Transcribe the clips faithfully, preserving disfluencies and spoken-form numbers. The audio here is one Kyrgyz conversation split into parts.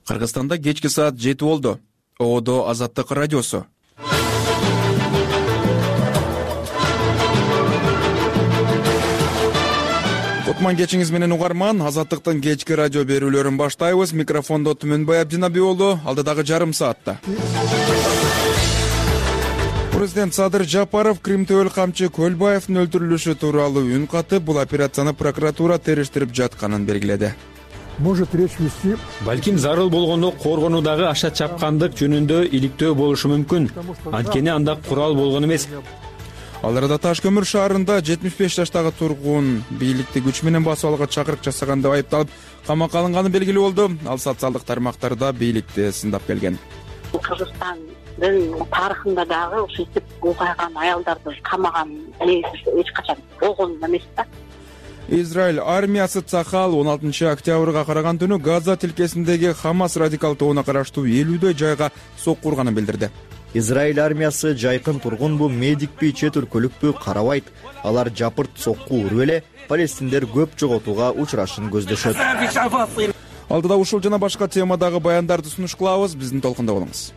Кыргызстанда кечки саат жети болду. Оодо Азаттык радиосу. Кутман кечиңиз менен угарман. Азаттыктын кечки радио берүүлөрүн баштайбыз. Микрофондо Түмөнбай Абдинаби болду. Алдыдагы жарым саатта. Президент Садыр Жапаров Кримтөөл камчы Көлбаевдин өлтүрүлүшү тууралуу үн катып, бул операцияны прокуратура териштирип жатканын белгиледи. Может речь вести. Балким зарыл болгондо коргонуудагы аша чапкандык жөнүндө иликтөө болушу мүмкүн. Анткени анда курал болгон эмес. Ал арада Таш көмүр шаарында жетимиш беш жаштагы тургун бийликти күч менен басып алууга чакырык жасаган деп айыпталып камакка алынганы белгилүү болду. Ал социалдык тармактарда бийликти сындап келген. Кыргызстандын тарыхында дагы ушинтип улгайган аялдарды камаган эч качан болгон эмес да. Израиль армиясы Цахал он алтынчы октябрга караган түнү Газа тилкесиндеги Хамас радикал тобуна караштуу элүүдөй жайга сокку урганын билдирди. Израиль армиясы жайкын тургунбу, медикпи, чет өлкөлүкпү карабайт. Алар жапырт сокку уруп эле палестиндер көп жоготууга учурашын көздөшөт. Алдыда ушул жана башка темадагы баяндарды сунуш кылабыз. Биздин толкунда болуңуз.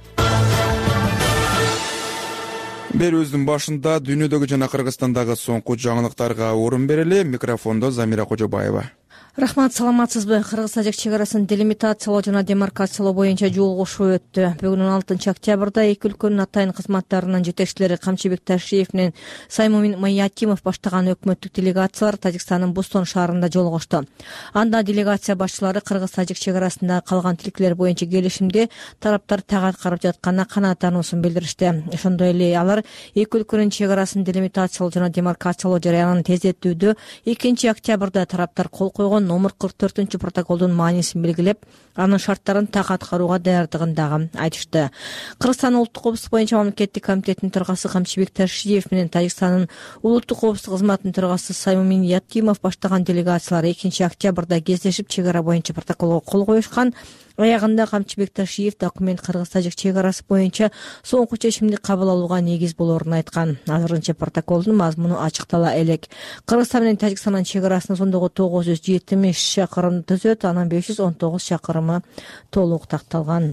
Берүүбүздүн башында дүйнөдөгү жана Кыргызстандагы соңку жаңылыктарга орун берели. Микрофондо Замира Кожобаева. Рахмат, саламатсызбы? Кыргыз-тажик чек арасын делимитациялоо жана демаркациялоо боюнча жолугушуу өттү. Бүгүн он алтынчы октябрда эки өлкөнүн атайын кызматтарынын жетекчилери Камчыбек Ташиев менен Саймумин Маятимов баштаган өкмөттүк делегациялар Тажикстандын Бустон шаарында жолугушту. Анда делегация башчылары Кыргыз-тажик чек арасында калган тилкелер боюнча келишимде тараптар так аткарып жатканына канааттануусун билдиришти. Ошондой эле алар эки өлкөнүн чек арасын делимитациялоо жана демаркациялоо жарыянын тездетүүдө экинчи октябрда тараптар кол койгон номер кырк төртүнчү протоколдун маанисин белгилеп, анын шарттарын так аткарууга даярдыгын дагы айтышты. Кыргызстан улуттук коопсуздук боюнча мамлекеттик комитеттин төрагасы Камчыбек Ташиев менен Тажикстандын улуттук коопсуздук кызматынын төрагасы Саймумин Маятимов баштаган делегациялар экинчи октябрда кездешип чек ара боюнча протоколго кол коюшкан. Аягында Камчыбек Ташиев документ Кыргыз-тажик чек арасы боюнча соңку чечимди кабыл алууга негиз болоорун айткан. Азырынча протоколдун мазмуну ачыктала элек. Кыргызстан менен Тажикстандын чек арасынын сондогу тогуз жүз жетимиш чакырым түзөт, анан беш жүз он тогуз чакырымы толук такталган.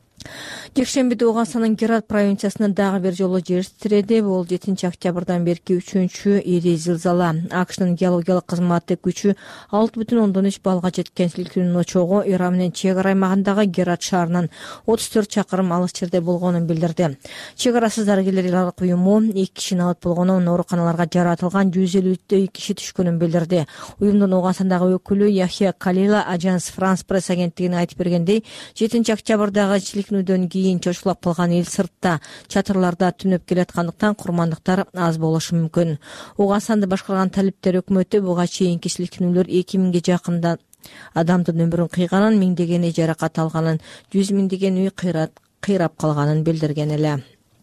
Жекшембиде Оганстандын Герат провинциясында дагы бир жолу жер титиреди. Бул жетинчи октябрдан берки үчүнчү ири зилзала. АКШнын геологиялык кызматы күчү алты бүтүн ондон үч баллга жеткен силкинүүнүн очогу Иран менен чек ара аймагындагы Герат шаарынан отуз төрт чакырым алыс жерде болгонун билдирди. Чек арасыз дарыгерлер илалык уюму эки кишини алып болгонун, ооруканаларга жаратылган жүз элүүдөй киши түшкөнүн билдирди. Уюмдун Оганстандагы өкүлү Яхья Калила Ажанс Франс пресс агенттигине айтып бергендей, жетинчи октябрдагы силкинүүдөн кийин чочулап калган эл сыртта чатырларда түнөп келаткандыктан курмандыктар аз болушу мүмкүн. Оганстанды башкарган талиптер өкмөтү буга чейинки силкинүүлөр эки миңге жакында адамдын өмүрүн кыйганын, миңдеген үй жаракат алганын, жүз миңдеген үй кыйрап калганын билдирген эле.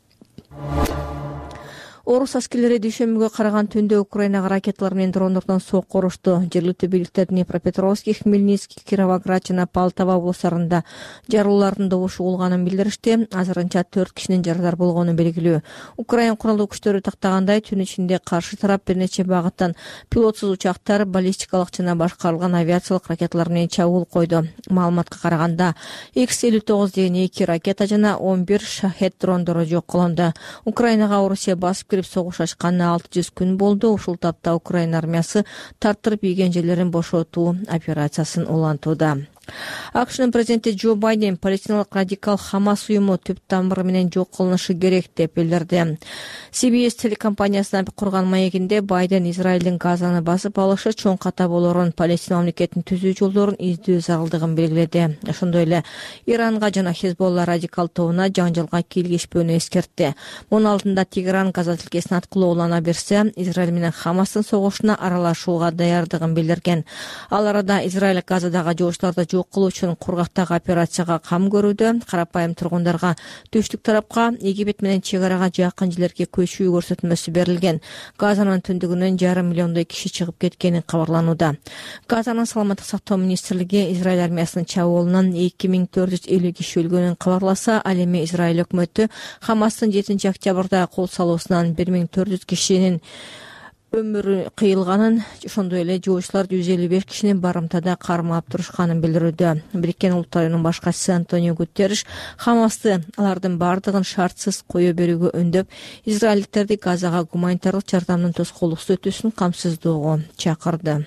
Орус аскерлери дүйшөмбүгө караган түндө Украинага ракеталар менен дрондордон сокку урушту. Жергиликтүү бийликтер Днепропетровский, Хмельницкий, Кировоград жана Полтава облустарында жарылуулардын добушу угулганын билдиришти. Азырынча төрт кишинин жарадар болгону белгилүү. Украин куралдуу күчтөрү тактагандай, түн ичинде каршы тарап бир нече багыттан пилотсуз учактар, баллистикалык жана башкарылган авиациялык ракеталар менен чабуул койду. Маалыматка караганда икс элүү тогуз деген эки ракета жана он бир шахет дрондору жок кылынды. Украинага Орусия басып кирип согуш ачканына алты жүз күн болду. Ушул тапта Украина армиясы тартырып ийген жерлерин бошотуу операциясын улантууда. АКШнын президенти Джо Байден палестиналык радикал Хамас уюму түп тамыры менен жок кылынышы керек деп билдирди. си би эс телекомпаниясына курган маегинде Байден Израилдин Газаны басып алышы чоң ката болорун, Палестина мамлекетин түзүү жолдорун издөө зарылдыгын белгиледи. Ошондой эле Иранга жана Хезболла радикал тобуна жаңжалга кийлигишпөөнү эскертти. Мунун алдында Тегеран Газа тилкесин аткылоо улана берсе, Израиль менен Хамастын согушуна аралашууга даярдыгын билдирген. Ал арада Израиль Газадагы жогуштарды жок кылуу үчүн кургактагы операцияга кам көрүүдө. Карапайым тургундарга түштүк тарапка Египет менен чек арага жакын жерлерге көчүү көрсөтмөсү берилген. Газанын түндүгүнөн жарым миллиондой киши чыгып кеткени кабарланууда. Газанын саламаттык сактоо министрлиги Израиль армиясынын чабуулунан эки миң төрт жүз элүү киши өлгөнүн кабарласа, ал эми Израиль өкмөтү Хамастын жетинчи октябрда кол салуусунан бир миң төрт жүз кишинин өмүрү кыйылганын, ошондой эле жуучулар жүз элүү беш кишинин барымтада кармап турушканын билдирүүдө. Бириккен Улуттар Уюмунун башчысы Антонио Гутерриш Хамасты алардын бардыгын шартсыз кое берүүгө үндөп, израилдиктерди Газага гуманитардык жардамдын тоскоолуксуз өтүүсүн камсыздоого чакырды.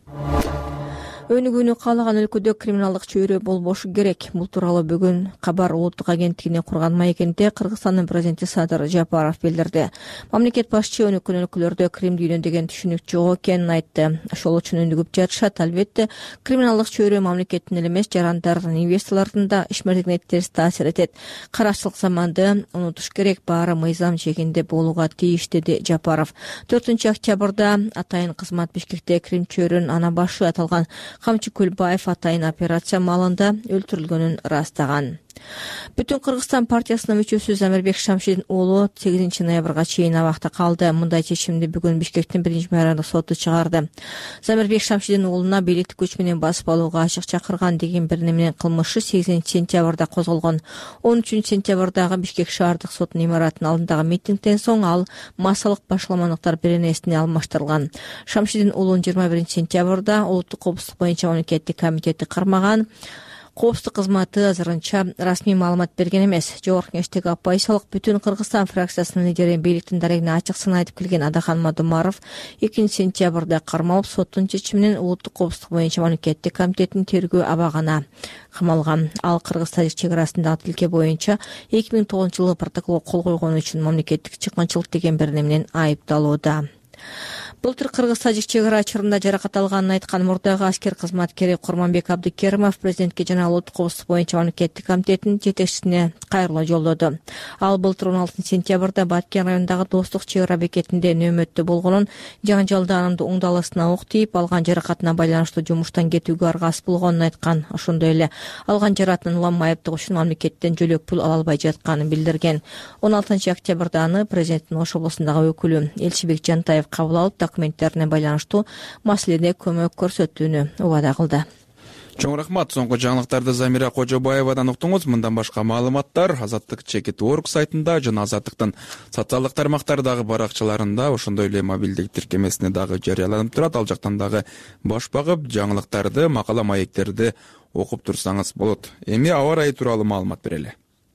Өнүгүүнү каалаган өлкөдө криминалдык чөйрө болбошу керек. Бул тууралуу бүгүн Кабар улуттук агенттигине курган маегинде Кыргызстандын президенти Садыр Жапаров билдирди. Мамлекет башчы өнүккөн өлкөлөрдө крим дүйнө деген түшүнүк жок экенин айтты. Ошол үчүн өнүгүп жатышат. Албетте, криминалдык чөйрө мамлекеттин эле эмес, жарандардын, инвесторлордун да ишмердигине терс таасир этет. Карачылык заманды унутуш керек, баары мыйзам жегинде болууга тийиш, деди Жапаров. төртүнчү октябрда атайын кызмат Бишкекте крим чөйрөнүн ана башы аталган Камчы Көлбаев атайын операция маалында өлтүрүлгөнүн ырастаган. Бүтүн Кыргызстан партиясынын мүчөсү Замирбек Шамшидин уулу сегизинчи ноябрга чейин абакта калды. Мындай чечимди бүгүн Бишкектин биринчи мэрияндык соту чыгарды. Замирбек Шамшидин уулуна бийликтик күч менен басып алууга ачык чакырган деген бир неменин кылмышы сегизинчи сентябрда козголгон. он үчүнчү сентябрдагы Бишкек шаардык сотунун имаратынын алдындагы митингден соң ал массалык башаламандыктар беренесине алмаштырылган. Шамшидин уулун жыйырма биринчи сентябрда улуттук коопсуздук боюнча мамлекеттик комитети кармаган. Коопсуздук кызматы азырынча расмий маалымат берген эмес. Жогорку Кеңештеги оппозициялык Бүтүн Кыргызстан фракциясынын лидери бийликтин дарегине ачык сын айтып келген Адахан Мадумаров экинчи сентябрда кармалып, соттун чечиминен улуттук коопсуздук боюнча мамлекеттик комитеттин тергөө абагына камалган. Ал Кыргыз-Тажик чек арасындагы тилке боюнча эки миң тогузунчу жылы протоколго кол койгон үчүн мамлекеттик чыккынчылык деген бир неменен айыпталууда. Былтыр Кыргыз-Тажик чек ара чырында жаракат алганын айткан мурдагы аскер кызматкери Курманбек Абдыкеримов президентке жана улуттук коопсуздук боюнча мамлекеттик комитеттин жетекчисине кайрылуу жолдоду. Ал былтыр он алтынчы сентябрда Баткен районундагы Достук чек ара бекетинде нөөмөттө болгонун, жаңжалда анын уңдалысына ок тийип, алган жаракатына байланыштуу жумуштан кетүүгө аргасыз болгонун айткан. Ошондой эле алган жаракатын уланма айыптоо үчүн мамлекеттен жөлөк пул ала албай жатканын билдирген. он алтынчы октябрда аны президенттин Ош облусундагы өкүлү Элчибек Жантаев кабыл алып, документтерине байланыштуу маселеде көмөк көрсөтүүнү убада кылды. Чоң рахмат. Соңку жаңылыктарды Замира Кожобаевадан уктуңуз. Мындан башка маалыматтар Азаттык чекит точка орг сайтында жана Азаттыктын социалдык тармактардагы баракчаларында, ошондой эле мобилдик тиркемесине дагы жарыяланып турат. Ал жактан дагы баш багып жаңылыктарды, макала маектерди окуп турсаңыз болот. Эми аба ырайы тууралуу маалымат берели.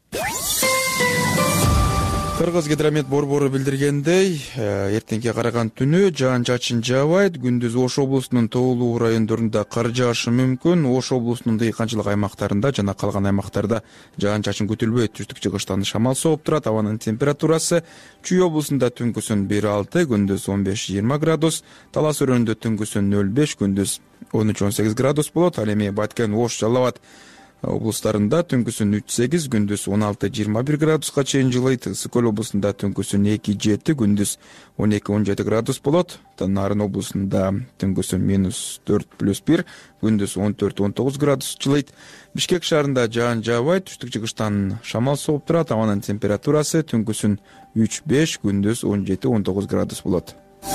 Кыргыз гидромет борбору билдиргендей, эртеңге караган түнү жаан-чачын жаабайт. Күндүз Ош облусунун тоолуу райондорунда кар жаашы мүмкүн. Ош облусунун дыйканчылык аймактарында жана калган аймактарда жаан-чачын күтүлбөйт. Түштүк-чыгыштан шамал сооп турат. Абанын температурасы Чүй облусунда түнкүсүн бир алты, күндүз он беш жыйырма градус, Талас өрөөнүндө түнкүсүн нөл беш, күндүз он үч он сегиз градус болот. Ал эми Баткен, Ош, Жалал Абад облустарында түнкүсүн үч сегиз, күндүз он алты жыйырма бир градуска чейин жылыйт. Ысык Көл облусунда түнкүсүн эки жети, күндүз он эки он жети градус болот. Нарын облусунда түнкүсүн минус төрт плюс бир, күндүз он төрт он тогуз градус жылыйт. Бишкек шаарында жаан жаабайт, түштүк-чыгыштан шамал сооп турат. Абанын температурасы түнкүсүн үч беш, күндүз он жети он тогуз градус болот.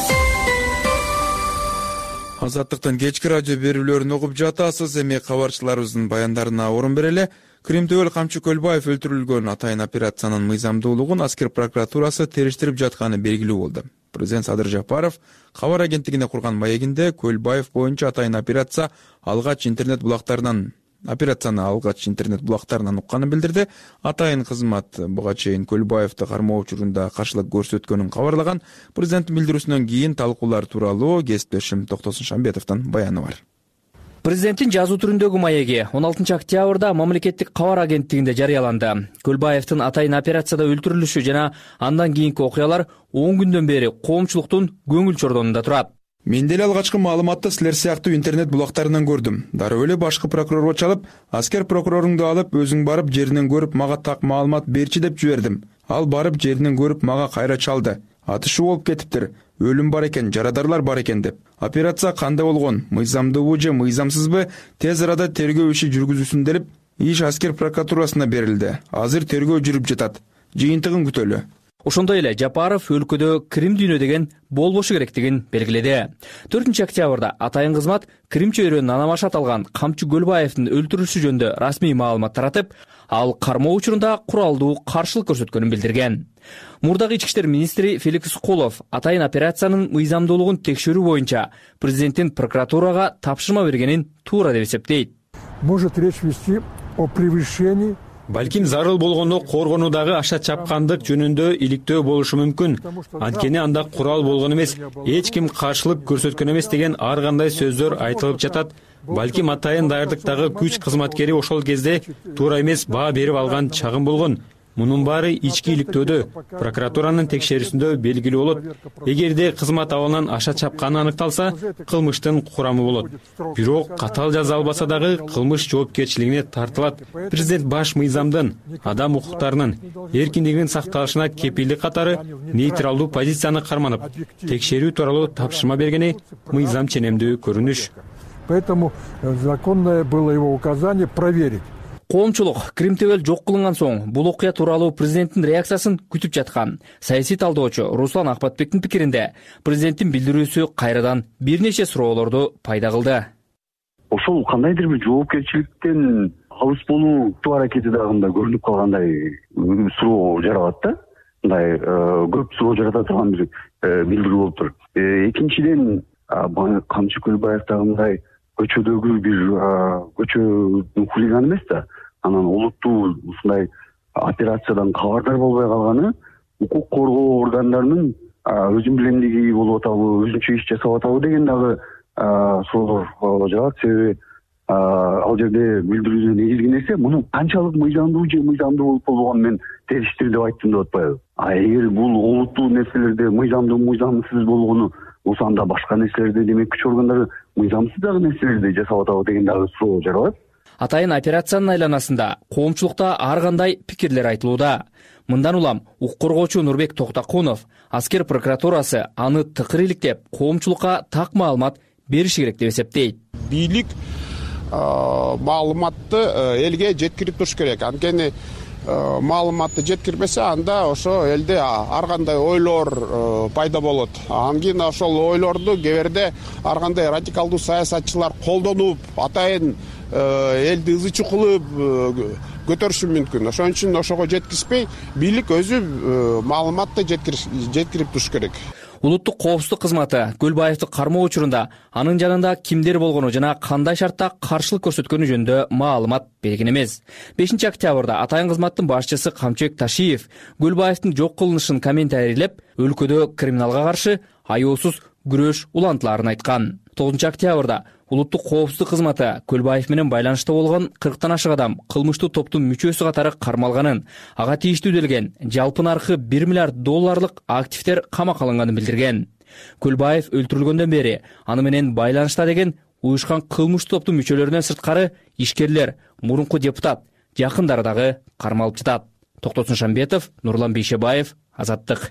Азаттыктын кечки радио берүүлөрүн угуп жатасыз. Эми кабарчыларыбыздын баяндарына орун берели. Крим төбөл Камчы Көлбаев өлтүрүлгөн атайын операциянын мыйзамдуулугун аскер прокуратурасы териштирип жатканы белгилүү болду. Президент Садыр Жапаров кабар агенттигине курган маегинде Көлбаев боюнча атайын операция алгач интернет булактарынан Операцияны алгач интернет булактарынан укканын билдирди. Атайын кызмат буга чейин Көлбаевди кармоо учурунда каршылык көрсөткөнүн кабарлаган. Президенттин билдирүүсүнөн кийин талкуулар тууралуу кесиптешим Токтосун Шамбетовдун баяны бар. Президенттин жазуу түрүндөгү маеги он алтынчы октябрда мамлекеттик кабар агенттигинде жарыяланды. Көлбаевдин атайын операцияда өлтүрүлүшү жана андан кийинки окуялар он күндөн бери коомчулуктун көңүл чордонунда турат. Мен деле алгачкы маалыматты силер сыяктуу интернет булактарынан көрдүм. Дароо эле башкы прокурорго чалып, аскер прокуроруңду алып, өзүң барып жеринен көрүп мага так маалымат берчи деп жибердим. Ал барып жеринен көрүп мага кайра чалды. Атышуу болуп кетиптир. Өлүм бар экен, жарадарлар бар экен деп. Операция кандай болгон? Мыйзамдуубу же мыйзамсызбы? Тез арада тергөө иши жүргүзүлсүн деп иш аскер прокуратурасына берилди. Азыр тергөө жүрүп жатат. Жыйынтыгын күтөлү. Ошондой эле Жапаров өлкөдө Крим дүйнө деген болбошу керектигин белгиледи. төртүнчү октябрда атайын кызмат Крим чөйрөнүн анамаш аталган Камчы Көлбаевдин өлтүрүлүшү жөнүндө расмий маалымат таратып, ал кармоо учурунда куралдуу каршылык көрсөткөнүн билдирген. Мурдагы ички иштер министри Феликс Кулов атайын операциянын мыйзамдуулугун текшерүү боюнча президенттин прокуратурага тапшырма бергенин туура деп эсептейт. Может речь вести о превышении. Балким зарыл болгону коргонуудагы аша чапкандык жөнүндө иликтөө болушу мүмкүн. Анткени анда курал болгон эмес, эч ким каршылык көрсөткөн эмес деген ар кандай сөздөр айтылып жатат. Балким атайын даярдыктагы күч кызматкери ошол кезде туура эмес баа берип алган чагым болгон. Мунун баары ички иликтөөдө, прокуратуранын текшерүүсүндө белгилүү болот. Эгерде кызмат абалынан аша чапканы аныкталса, кылмыштын курамы болот. Бирок катаал жаза албаса дагы кылмыш жоопкерчилигине тартылат. Президент баш мыйзамдын, адам укуктарынын, эркиндигинин сакталышына кепилдик катары нейтралдуу позицияны карманып, текшерүү тууралуу тапшырма бергени мыйзам ченемдүү көрүнүш. Поэтому законное было его указание проверить. Коомчулук Крим түгел жок кылынган соң бул окуя тууралуу президенттин реакциясын күтүп жаткан. Саясий талдоочу Руслан Акбатбектин пикиринде президенттин билдирүүсү кайрадан бир нече суроолорду пайда кылды. Ошол кандайдыр бир жоопкерчиликтен алыс болуу аракети дагы көрүнүп калгандай суроо жаралат да. Мындай көп суроо жарата турган бир билдирүү болуп тур. Экинчиден, Камчы Көлбаев дагы көчөдөгү бир көчөнүн хулиганы эмес да, анан олуттуу ушундай операциядан кабардар болбой калганы укук коргоо органдарынын өзүн билемдиги болуп атабы, өзүнчө иш жасап атабы деген дагы суроолор жаат. Себеби ал жерде билдирүүнү негизги нерсе муну канчалык мыйзамдуу же мыйзамдуу болуп болбогонун мен териштир деп айттым деп атпайбы. А эгер бул олуттуу нерселерде мыйзамдуу мыйзамсыз болгону болсо, анда башка нерселерде демек күч органдары мыйзамсыз дагы нерселерди жасап атабы деген дагы суроо жаралат. Атайын операциянын айланасында коомчулукта ар кандай пикирлер айтылууда. Мындан улам укук коргоочу Нурбек Токтокунов аскер прокуратурасы аны тыкыр иликтеп, коомчулукка так маалымат бериши керек деп эсептейт. Бийлик маалыматты элге жеткирип туруш керек. Анткени маалыматты жеткирбесе, анда ошо элде ар кандай ойлор пайда болот. Ангин ошол ойлорду кээ ар кандай радикалдуу саясатчылар колдонуп, атайын элди ызы чукулуп көтөрүшү мүмкүн. Ошон үчүн ошого жеткизбей, бийлик өзү маалыматты жеткирип туруш керек. Улуттук коопсуздук кызматы Көлбаевди кармоо учурунда анын жанында кимдер болгону жана кандай шартта каршылык көрсөткөнү жөнүндө маалымат берген эмес. бешинчи октябрда атайын кызматтын башчысы Камчыбек Ташиев Көлбаевдин жок кылынышын комментарийлеп, өлкөдө криминалга каршы аяосуз күрөш улантыларын айткан. тогузунчу октябрда улуттук коопсуздук кызматы Көлбаев менен байланышта болгон кырктан ашык адам кылмыштуу топтун мүчөсү катары кармалганын, ага тийиштүү делген жалпы наркы бир миллиард долларлык активдер камакка алынганын билдирген. Көлбаев өлтүрүлгөндөн бери аны менен байланышта деген уюшкан кылмыштуу топтун мүчөлөрүнөн сырткары ишкерлер, мурунку депутат, жакындары дагы кармалып жатат. Токтосун Шамбетов, Нурлан Бейшебаев, Азаттык.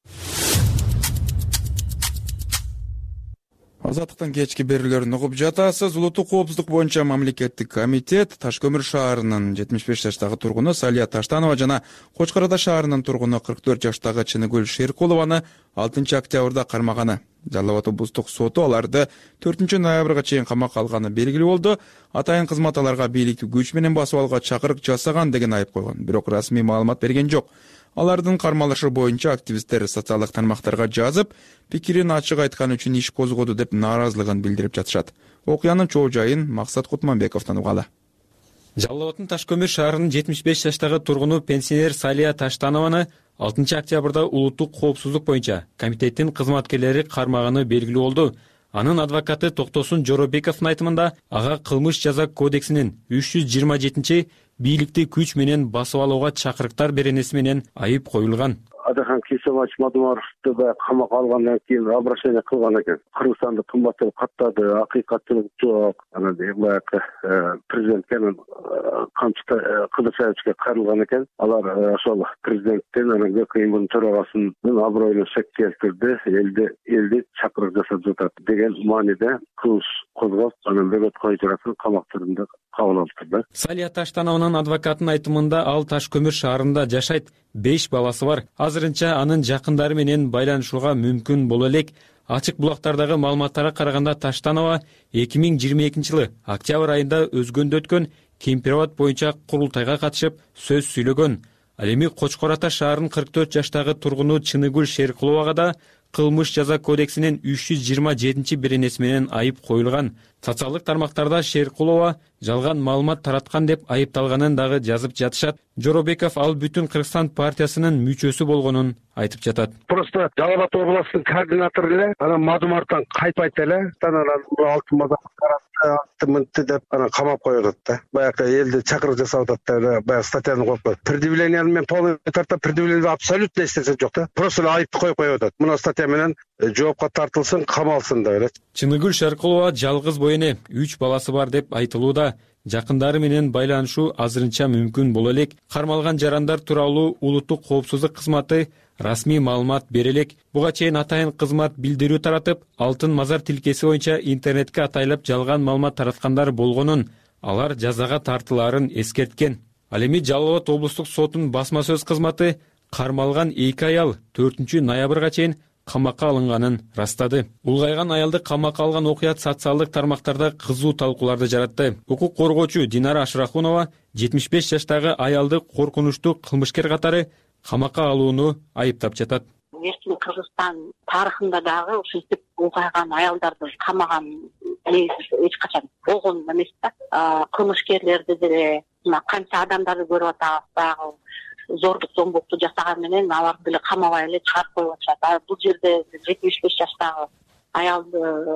Азаттыктан кечки берүүлөрүн угуп жатасыз. Улуттук коопсуздук боюнча мамлекеттик комитет Таш көмүр шаарынын жетимиш беш жаштагы тургуну Салия Таштанова жана Кочкор Ата шаарынын тургуну кырк төрт жаштагы Чыныгүл Шеркулованы алтынчы октябрда кармаганы. Жалал абад облустук соту аларды төртүнчү ноябрга чейин камакка алганы белгилүү болду. Атайын кызмат аларга бийликти күч менен басып алууга чакырык жасаган деген айып койгон. Бирок расмий маалымат берген жок. Алардын кармалышы боюнча активисттер социалдык тармактарга жазып, пикирин ачык айткан үчүн иш козгоду деп нааразылыгын билдирип жатышат. Окуянын чоо жайын Максат Кутманбековдон угалы. Жалал абаддын Таш көмүр шаарынын жетимиш беш жаштагы тургуну пенсионер Салия Таштанованы алтынчы октябрда улуттук коопсуздук боюнча комитеттин кызматкерлери кармаганы белгилүү болду. Анын адвокаты Токтосун Жоробековдун айтымында ага кылмыш жаза кодексинин үч жүз жыйырма жетинчи бийликти күч менен басып алууга чакырыктар беренеси менен айып коюлган. Адахан кесе Арсенович Мадумаровду да камакка алгандан кийин обращение кылган экен. Кыргызстанды кымбаттап каттады, акыйкаттуулук жок. Анан баягы президентке камчыта Кыдыршаевичке кайрылган экен. Алар ошол президенттен анан ГКИМдин төрагасынын аброюна шек келтирди, элди элди чакырык жасап жатат деген мааниде кылмыш козгоп, анан бөгөт кой жарасын камактарында кабыл алыптыр. Салия Таштановнун адвокатынын айтымында ал Таш көмүр шаарында жашайт, беш баласы бар. Азырынча анын жакындары менен байланышууга мүмкүн боло элек. Ачык булактардагы маалыматтарга караганда Таштанова эки миң жыйырма экинчи жылы октябрь айында өзгөндө өткөн Кемпирабад боюнча курултайга катышып сөз сүйлөгөн. Ал эми Кочкор Ата шаарынын кырк төрт жаштагы тургуну Чыныгүл Шеркуловага да кылмыш жаза кодексинин үч жүз жыйырма жетинчи беренеси менен айып коюлган. Социалдык тармактарда Шеркулова жалган маалымат тараткан деп айыпталганын дагы жазып жатышат. Жоробеков ал бүтүн Кыргызстан партиясынын мүчөсү болгонун айтып жатат. Просто Жалал Абад областынын координатору эле, анан Мадумардан кайтпайт эле, анан алтын мазак алтымынты деп анан камап коюлат да. Баягы элди чакырык жасап атат да, баягы статьяны коюп коет. Предъявлениени мен полный тарта предъявление абсолютно эстесе жок да. Просто айыпты коюп коюп атат. Мына статья менен жоопко тартылсын, камалсын деп эле. Чыныгүл Шеркулова жалгыз бойне, үч баласы бар деп айтылууда. Жакындары менен байланышуу азырынча мүмкүн боло элек. Кармалган жарандар тууралуу улуттук коопсуздук кызматы расмий маалымат бере элек. Буга чейин атайын кызмат билдирүү таратып, алтын мазар тилкеси боюнча интернетке атайлап жалган маалымат тараткандар болгонун, алар жазага тартылаарын эскерткен. Ал эми Жалал Абад облустук сотунун басма сөз кызматы кармалган эки аял төртүнчү ноябрга чейин камакка алынганын растады. Улгайган аялды камакка алган окуят социалдык тармактарда кызуу талкууларды жаратты. Укук коргоочу Динара Ашрахунова жетимиш беш жаштагы аялды коркунучтуу кылмышкер катары камакка алууну айыптап жатат. Эркин Кыргызстан тарыхында дагы ушинтип улгайган аялдарды камаган эч качан болгон эмес да. Кылмышкерлерди деле канча адамдарды көрүп атабыз дагы. Зордук зомбукту жасаган менен аларды деле камабай эле чыгарып коюп атышат. Бул жерде жетимиш беш жаштагы аялды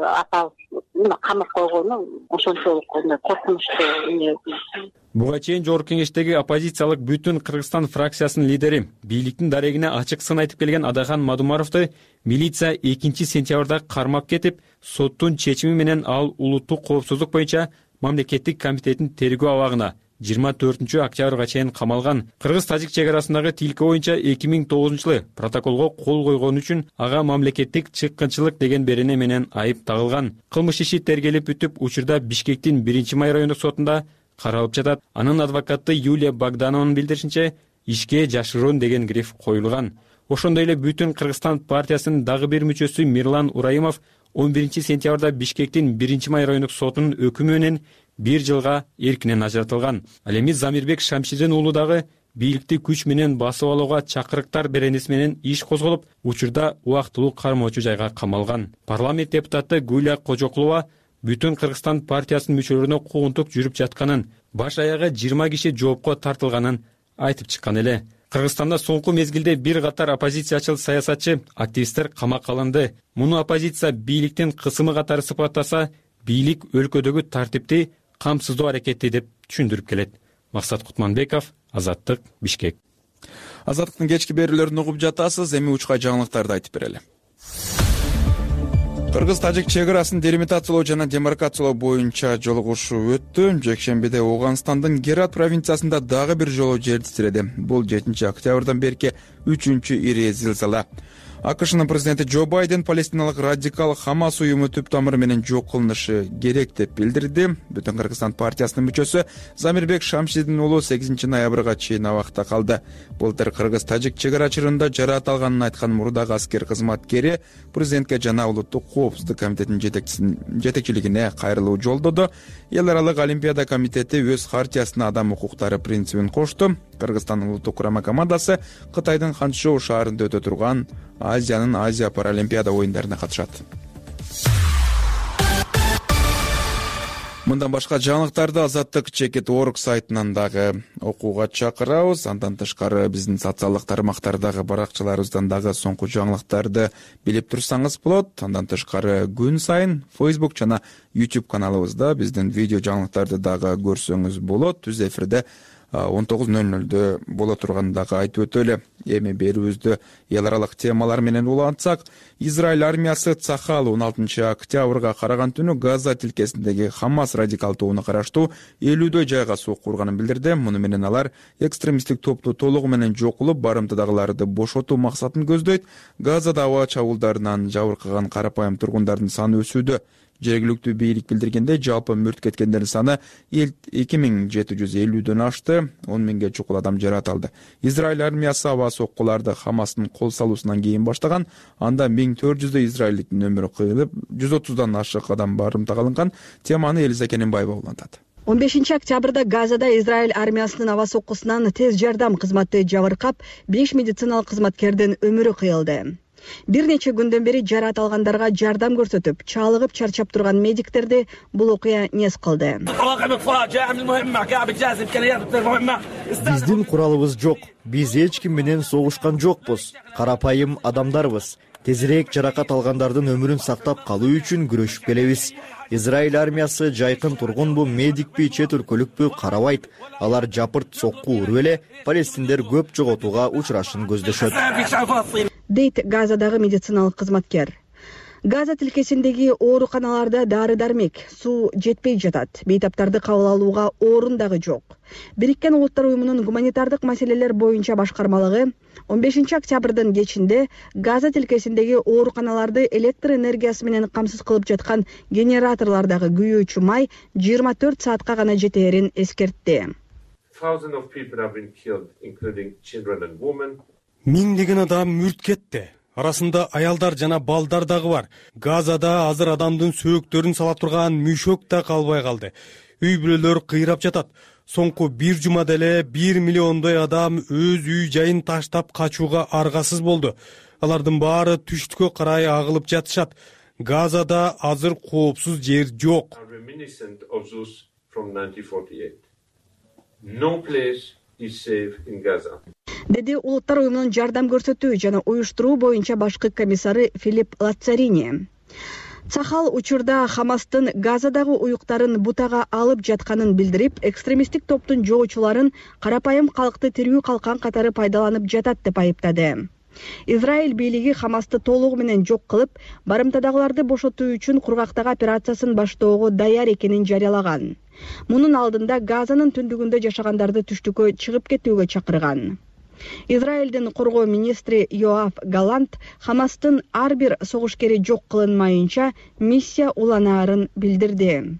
атабыз камап койгону ошончолук коркунучтуу. Буга чейин Жогорку Кеңештеги оппозициялык Бүтүн Кыргызстан фракциясынын лидери, бийликтин дарегине ачык сын айтып келген Адахан Мадумаровду милиция экинчи сентябрда кармап кетип, соттун чечими менен ал улуттук коопсуздук боюнча мамлекеттик комитеттин тергөө абагына жыйырма төртүнчү октябрга чейин камалган. Кыргыз-тажик чек арасындагы тилке боюнча эки миң тогузунчу жылы протоколго кол койгон үчүн ага мамлекеттик чыккынчылык деген берене менен айып тагылган. Кылмыш иши тергелип бүтүп, учурда Бишкектин биринчи май райондук сотунда каралып жатат. Анын адвокаты Юлия Богданованын билдиришинче, ишке жашыруун деген гриф коюлган. Ошондой эле Бүтүн Кыргызстан партиясынын дагы бир мүчөсү Мирлан Ураимов он биринчи сентябрда Бишкектин биринчи май райондук сотунун өкүмү менен бир жылга эркинен ажыратылган. Ал эми Замирбек Шамшидин уулу дагы бийликти күч менен басып алууга чакырыктар беренеси менен иш козголуп, учурда убактылуу кармоочу жайга камалган. Парламент депутаты Гүлия Кожокулова Бүтүн Кыргызстан партиясынын мүчөлөрүнө куугунтук жүрүп жатканын, баш аягы жыйырма киши жоопко тартылганын айтып чыккан эле. Кыргызстанда соңку мезгилде бир катар оппозициячыл саясатчы, активисттер камакка алынды. Муну оппозиция бийликтин кысымы катары сыпаттаса, бийлик өлкөдөгү тартипти камсыздоо аракети деп түшүндүрүп келет. Максат Кутманбеков, Азаттык, Бишкек. Азаттыктын кечки берүүлөрүн угуп жатасыз, эми учка жаңылыктарды айтып берели. Кыргыз-тажик чек арасын делимитациялоо жана демаркациялоо боюнча жолугушуу өттү. Жекшембиде Ооганстандын Герат провинциясында дагы бир жолу жер титиреди. Бул жетинчи октябрдан берки үчүнчү ири зилзала. АКШнын президенти Джо Байден палестиналык радикал Хамас уюму түп тамыры менен жок кылынышы керек деп билдирди. Бүтүн Кыргызстан партиясынын мүчөсү Замирбек Шамшидин уулу сегизинчи ноябрга чейин абакта калды. Былтыр Кыргыз-тажик чек ара чырында жараат алганын айткан мурдагы аскер кызматкери президентке жана улуттук коопсуздук комитетинин жетекчилигине кайрылуу жолдоду. Эл аралык Олимпиада комитети өз хартиясына адам укуктары принцибин кошту. Кыргызстандын улуттук курама командасы Кытайдын Ханчжоу шаарында өтө турган Азиянын Азия паралимпиада оюндарына катышат. Мындан башка жаңылыктарды Азаттык чекит точка орг сайтынан дагы окууга чакырабыз. Андан тышкары биздин социалдык тармактардагы баракчаларыбыздан дагы соңку жаңылыктарды билип турсаңыз болот. Андан тышкары күн сайын Facebook жана YouTube каналыбызда биздин видео жаңылыктарды дагы көрсөңүз болот. Түз эфирде он тогуз ноль нолдо боло турганын дагы айтып өтөлү. Эми берүүбүздү эл аралык темалар менен улантсак, Израиль армиясы Цахал он алтынчы октябрга караган түнү Газа тилкесиндеги Хамас радикал тобуна караштуу элүүдөй жайга сокку урганын билдирди. Муну менен алар экстремисттик топту толугу менен жок кылып, барымтадагыларды бошотуу максатын көздөйт. Газада аба чабуулдарынан жабыркаган карапайым тургундардын саны өсүүдө. Жергиликтүү бийлик билдиргенде, жалпы мүрт кеткендердин саны эки миң жети жүз элүүдөн ашты, он миңге чукул адам жаракат алды. Израиль армиясы аба соккуларды Хамастын кол салуусунан кийин баштаган, анда миң төрт жүздөй израилдиктин өмүрү кыйылып, жүз отуздан ашык адам барымтага алынган. Теманы Элиза Кененбаева улантат. он бешинчи октябрда Газада Израиль армиясынын аба соккусунан тез жардам кызматы жабыркап, беш медициналык кызматкердин өмүрү кыйылды. Бир нече күндөн бери жаракат алгандарга жардам көрсөтүп, чалыгып чарчап турган медиктерди бул окуя нес кылды. Биздин куралыбыз жок. Биз эч ким менен согушкан жокпуз. Карапайым адамдарбыз. Тезирээк жаракат алгандардын өмүрүн сактап калуу үчүн күрөшүп келебиз. Израиль армиясы жайкын тургунбу, медикпи, чет өлкөлүкпү карабайт. Алар жапырт сокку уруп эле палестиндер көп жоготууга учурашын көздөшөт, дейт Газадагы медициналык кызматкер. Газа тилкесиндеги ооруканаларда дары-дармек, суу жетпей жатат. Бейтаптарды кабыл алууга орун дагы жок. Бириккен Улуттар уюмунун гуманитардык маселелер боюнча башкармалыгы он бешинчи октябрдын кечинде Газа тилкесиндеги ооруканаларды электр энергиясы менен камсыз кылып жаткан генераторлордогу күйүүчү май жыйырма төрт саатка гана жетээрин эскертти. Миңдеген адам мүрт кетти. Арасында аялдар жана балдар дагы бар. Газада азыр адамдын сөөктөрүн сала турган мүшөк да калбай калды. Үй бүлөлөр кыйрап жатат. Соңку бир жумада эле бир миллиондой адам өз үй жайын таштап качууга аргасыз болду. Алардын баары түштүккө карай агылып жатышат. Газада азыр коопсуз жер жок. Деди Улуттар уюмунун жардам көрсөтүү жана уюштуруу боюнча башкы комиссары Филипп Лацарини. Цахал учурда Хамастын Газадагы уюктарын бутага алып жатканын билдирип, экстремисттик топтун жоочуларын карапайым калкты тирүү калкан катары пайдаланып жатат деп айыптады. Израиль бийлиги Хамасты толугу менен жок кылып, барымтадагыларды бошотуу үчүн кургактагы операциясын баштоого даяр экенин жарыялаган. Мунун алдында Газанын түндүгүндө жашагандарды түштүккө чыгып кетүүгө чакырган. Израилдин коргоо министри Йоав Галант Хамастын ар бир согушкери жок кылынмайынча миссия уланаарын билдирди.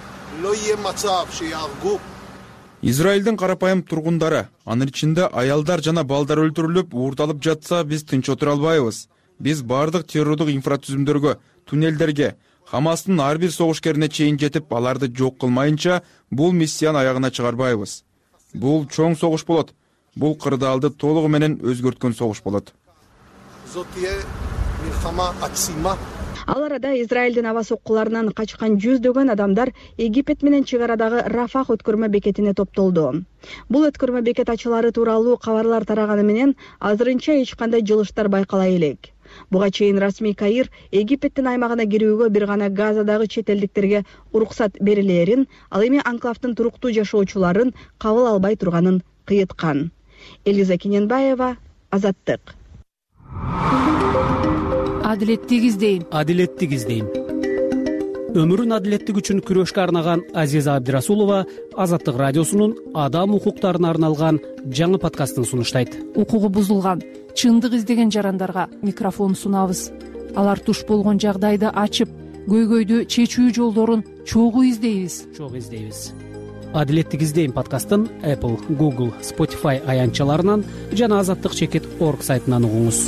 Израилдин карапайым тургундары, анын ичинде аялдар жана балдар өлтүрүлүп, уурталып жатса, биз тынч отура албайбыз. Биз бардык террордук инфратүзүмдөргө, туннелдерге, Хамастын ар бир согушкерине чейин жетип, аларды жок кылмайынча, бул миссияны аягына чыгарбайбыз. Бул чоң согуш болот. Бул кырдаалды толугу менен өзгөрткөн согуш болот. Ал арада Израилдин аба соккуларынан качкан жүздөгөн адамдар Египет менен чек арадагы Рафах өткөрмө бекетине топтолду. Бул өткөрмө бекет ачылары тууралуу кабарлар тараганы менен азырынча эч кандай жылыштар байкала элек. Буга чейин расмий Каир Египеттин аймагына кирүүгө бир гана Газадагы чет элдиктерге уруксат берилээрин, ал эми анклавдын туруктуу жашоочуларын кабыл албай турганын кыйыткан. Элиза Кененбаева, Азаттык. Адилеттик издейм. Адилеттик издейм. Өмүрүн адилеттик үчүн күрөшкө арнаган Азиза Абдирасулова Азаттык радиосунун адам укуктарына арналган жаңы подкастын сунуштайт. Укугу бузулган, чындык издеген жарандарга микрофон сунабыз. Алар туш болгон жагдайды ачып, көйгөйдү чечүү жолдорун чогуу издейбиз. Чогуу издейбиз. Адилеттик издейм подкастын Apple, Google, Spotify аянтчаларынан жана азаттык чекит точка орг сайтынан угуңуз.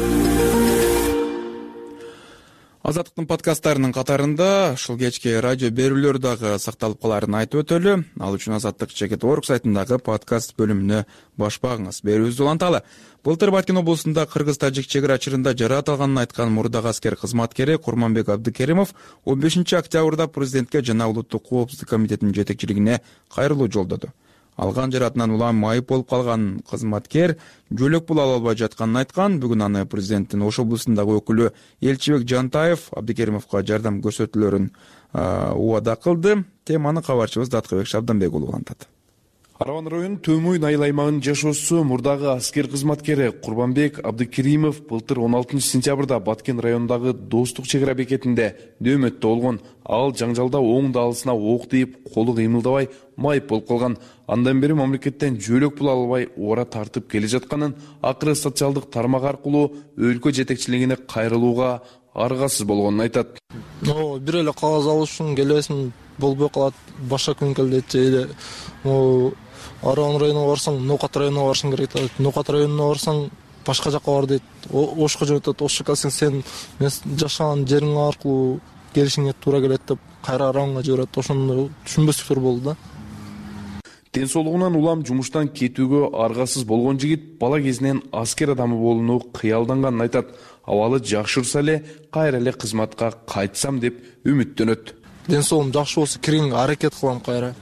Азаттыктын подкасттарынын катарында ушул кечки радио берүүлөр дагы сакталып каларын айтып өтөлү. Ал үчүн азаттык чекит точка орг сайтындагы подкаст бөлүмүнө баш багыңыз. Берүүбүздү уланталы. Былтыр Баткен облусунда кыргыз-тажик чек ара чырында жаракат алганын айткан мурдагы аскер кызматкери Курманбек Абдыкеримов он бешинчи октябрда президентке жана Улуттук коопсуздук комитетинин жетекчилигине кайрылуу жолдоду. Алган жаратынан улам майып болуп калган кызматкер жөлөк пул ала албай жатканын айткан. Бүгүн аны президенттин Ош облусундагы өкүлү Элчибек Жантаев Абдыкеримовго жардам көрсөтүүлөрүн убада кылды. Теманы кабарчыбыз Даткыбек Шабданбек уулу улантат. Араван районунун Төмөйн айыл аймагынын жашоочусу мурдагы аскер кызматкери Курбанбек Абдыкеримов былтыр он алтынчы сентябрда Баткен районундагы Достук чек ара бекетинде дөмөттө болгон. Ал жаңжалда оң далысына ок тийип, колу кыймылдабай майып болуп калган. Андан бери мамлекеттен жөлөк пул албай ора тартып келе жатканын, акыры социалдык тармак аркылуу өлкө жетекчилигине кайрылууга аргасыз болгонун айтат. Бир эле кагаз алыш үчүн келесиң, болбой калат, башка күн келет же Араван районуна барсаң, Ноокат районуна барышың керек дейт. Ноокат районуна барсаң, башка жакка бар дейт. Ошко жөнөтөт. Ошко келсең, сен жашаган жериң аркылуу келишиңе туура келет деп кайра Араванга жиберет. Ошону түшүнбөстүктөр болду да. Ден соолугунан улам жумуштан кетүүгө аргасыз болгон жигит бала кезинен аскер адамы болууну кыялданганын айтат. Абалы жакшырса эле, кайра эле кызматка кайтсам деп үмүттөнөт. Ден соолугум жакшы болсо киргенге аракет кылам кайра.